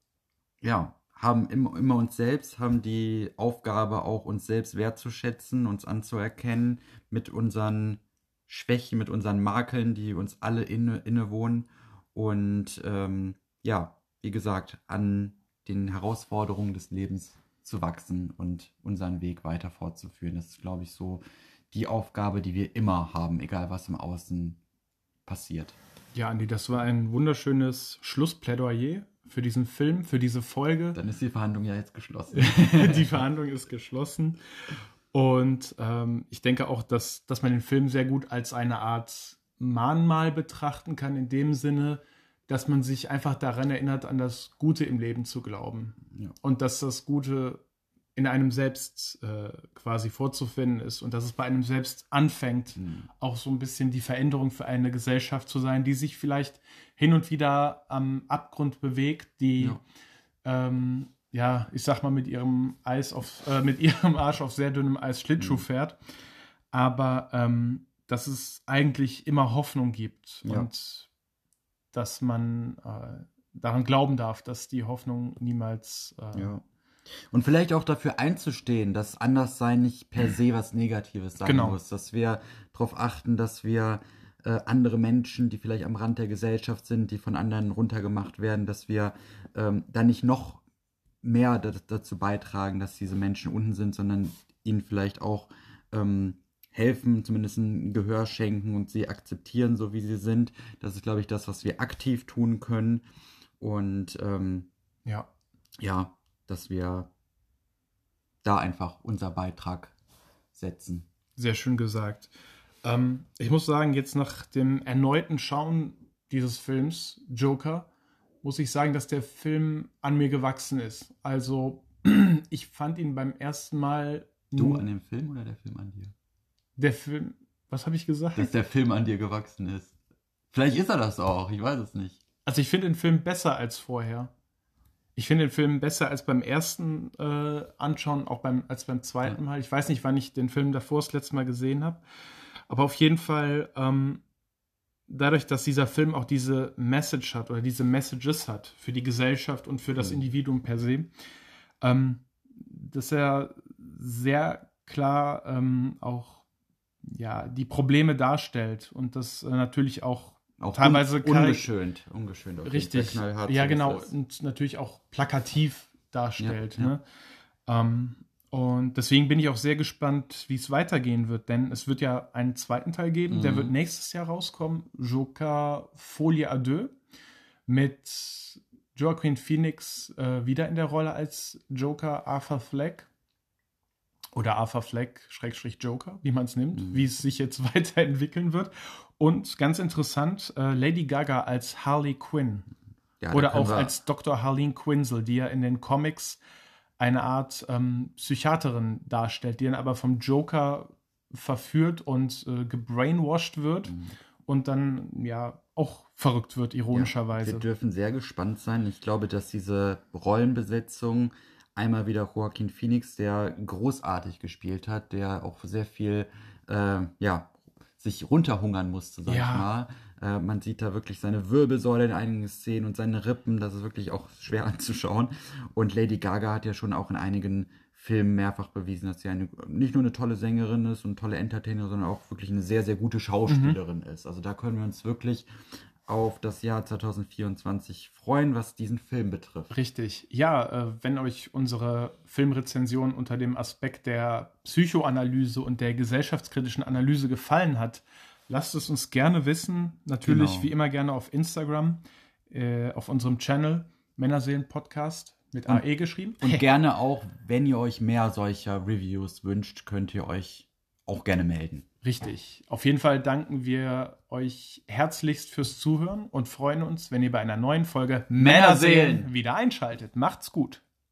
ja, haben immer, immer uns selbst, haben die Aufgabe, auch uns selbst wertzuschätzen, uns anzuerkennen mit unseren Schwächen, mit unseren Makeln, die uns alle inne, innewohnen. Und ähm, ja, wie gesagt, an den Herausforderungen des Lebens zu wachsen und unseren Weg weiter fortzuführen. Das ist, glaube ich, so die Aufgabe, die wir immer haben, egal was im Außen passiert. Ja, Andi, das war ein wunderschönes Schlussplädoyer für diesen Film, für diese Folge. Dann ist die Verhandlung ja jetzt geschlossen. Die Verhandlung ist geschlossen. Und ähm, ich denke auch, dass, dass man den Film sehr gut als eine Art Mahnmal betrachten kann, in dem Sinne, dass man sich einfach daran erinnert, an das Gute im Leben zu glauben. Ja. Und dass das Gute in einem selbst äh, quasi vorzufinden ist und dass es bei einem selbst anfängt, Mhm. auch so ein bisschen die Veränderung für eine Gesellschaft zu sein, die sich vielleicht hin und wieder am Abgrund bewegt, die Ja. ähm, ja, ich sag mal, mit ihrem Eis auf, äh, mit ihrem Arsch auf sehr dünnem Eis Schlittschuh Mhm. fährt. Aber ähm, dass es eigentlich immer Hoffnung gibt Ja. und dass man äh, daran glauben darf, dass die Hoffnung niemals äh, Ja. Und vielleicht auch dafür einzustehen, dass Anderssein nicht per se was Negatives sein Genau. muss. Dass wir darauf achten, dass wir äh, andere Menschen, die vielleicht am Rand der Gesellschaft sind, die von anderen runtergemacht werden, dass wir ähm, da nicht noch mehr da, dazu beitragen, dass diese Menschen unten sind, sondern ihnen vielleicht auch ähm, helfen, zumindest ein Gehör schenken und sie akzeptieren, so wie sie sind. Das ist, glaube ich, das, was wir aktiv tun können. Und ähm, ja, ja, dass wir da einfach unser Beitrag setzen. sehr schön gesagt. Ähm, ich muss sagen, jetzt nach dem erneuten Schauen dieses Films, Joker, muss ich sagen, dass der Film an mir gewachsen ist. Also ich fand ihn beim ersten Mal... Du nur- an dem Film oder der Film an dir? Der Film... Was habe ich gesagt? Dass der Film an dir gewachsen ist. Vielleicht ist er das auch, ich weiß es nicht. Also ich finde den Film besser als vorher. Ich finde den Film besser als beim ersten äh, Anschauen, auch beim, als beim zweiten Mal. Ich weiß nicht, wann ich den Film davor das letzte Mal gesehen habe. Aber auf jeden Fall, ähm, dadurch, dass dieser Film auch diese Message hat oder diese Messages hat für die Gesellschaft und für das Mhm. Individuum per se, ähm, dass er sehr klar ähm, auch ja, die Probleme darstellt und das äh, natürlich auch, Auch teilweise un karik- ungeschönt, ungeschönt. Auf jeden richtig, Fall knallhart, ja so ist genau, es. und natürlich auch plakativ darstellt. Ja, ja. Ne? Ähm, und deswegen bin ich auch sehr gespannt, wie es weitergehen wird, denn es wird ja einen zweiten Teil geben, der Mhm. wird nächstes Jahr rauskommen, Joker Folie à deux, mit Joaquin Phoenix äh, wieder in der Rolle als Joker, Arthur Fleck oder Arthur Fleck, Schrägstrich Joker, wie man es nimmt, Mhm. wie es sich jetzt weiterentwickeln wird. Und ganz interessant, äh, Lady Gaga als Harley Quinn. Ja, da Oder können auch wir- als Doktor Harleen Quinzel, die ja in den Comics eine Art ähm, Psychiaterin darstellt, die dann aber vom Joker verführt und äh, gebrainwashed wird Mhm. und dann ja auch verrückt wird, Ja, ironischerweise. wir dürfen sehr gespannt sein. Ich glaube, dass diese Rollenbesetzung einmal wieder Joaquin Phoenix, der großartig gespielt hat, der auch sehr viel, äh, ja, sich runterhungern musste, sag Ja. ich mal. Äh, man sieht da wirklich seine Wirbelsäule in einigen Szenen und seine Rippen. Das ist wirklich auch schwer anzuschauen. Und Lady Gaga hat ja schon auch in einigen Filmen mehrfach bewiesen, dass sie eine, nicht nur eine tolle Sängerin ist und tolle Entertainerin, sondern auch wirklich eine sehr, sehr gute Schauspielerin ist. Also da können wir uns wirklich auf das Jahr zwanzig vierundzwanzig freuen, was diesen Film betrifft. Richtig. Ja, äh, wenn euch unsere Filmrezension unter dem Aspekt der Psychoanalyse und der gesellschaftskritischen Analyse gefallen hat, lasst es uns gerne wissen. Natürlich Genau. wie immer gerne auf Instagram, äh, auf unserem Channel Männerseelen-Podcast mit A E geschrieben. Und gerne auch, wenn ihr euch mehr solcher Reviews wünscht, könnt ihr euch auch gerne melden. Richtig. Auf jeden Fall danken wir euch herzlichst fürs Zuhören und freuen uns, wenn ihr bei einer neuen Folge Männerseelen wieder einschaltet. Macht's gut.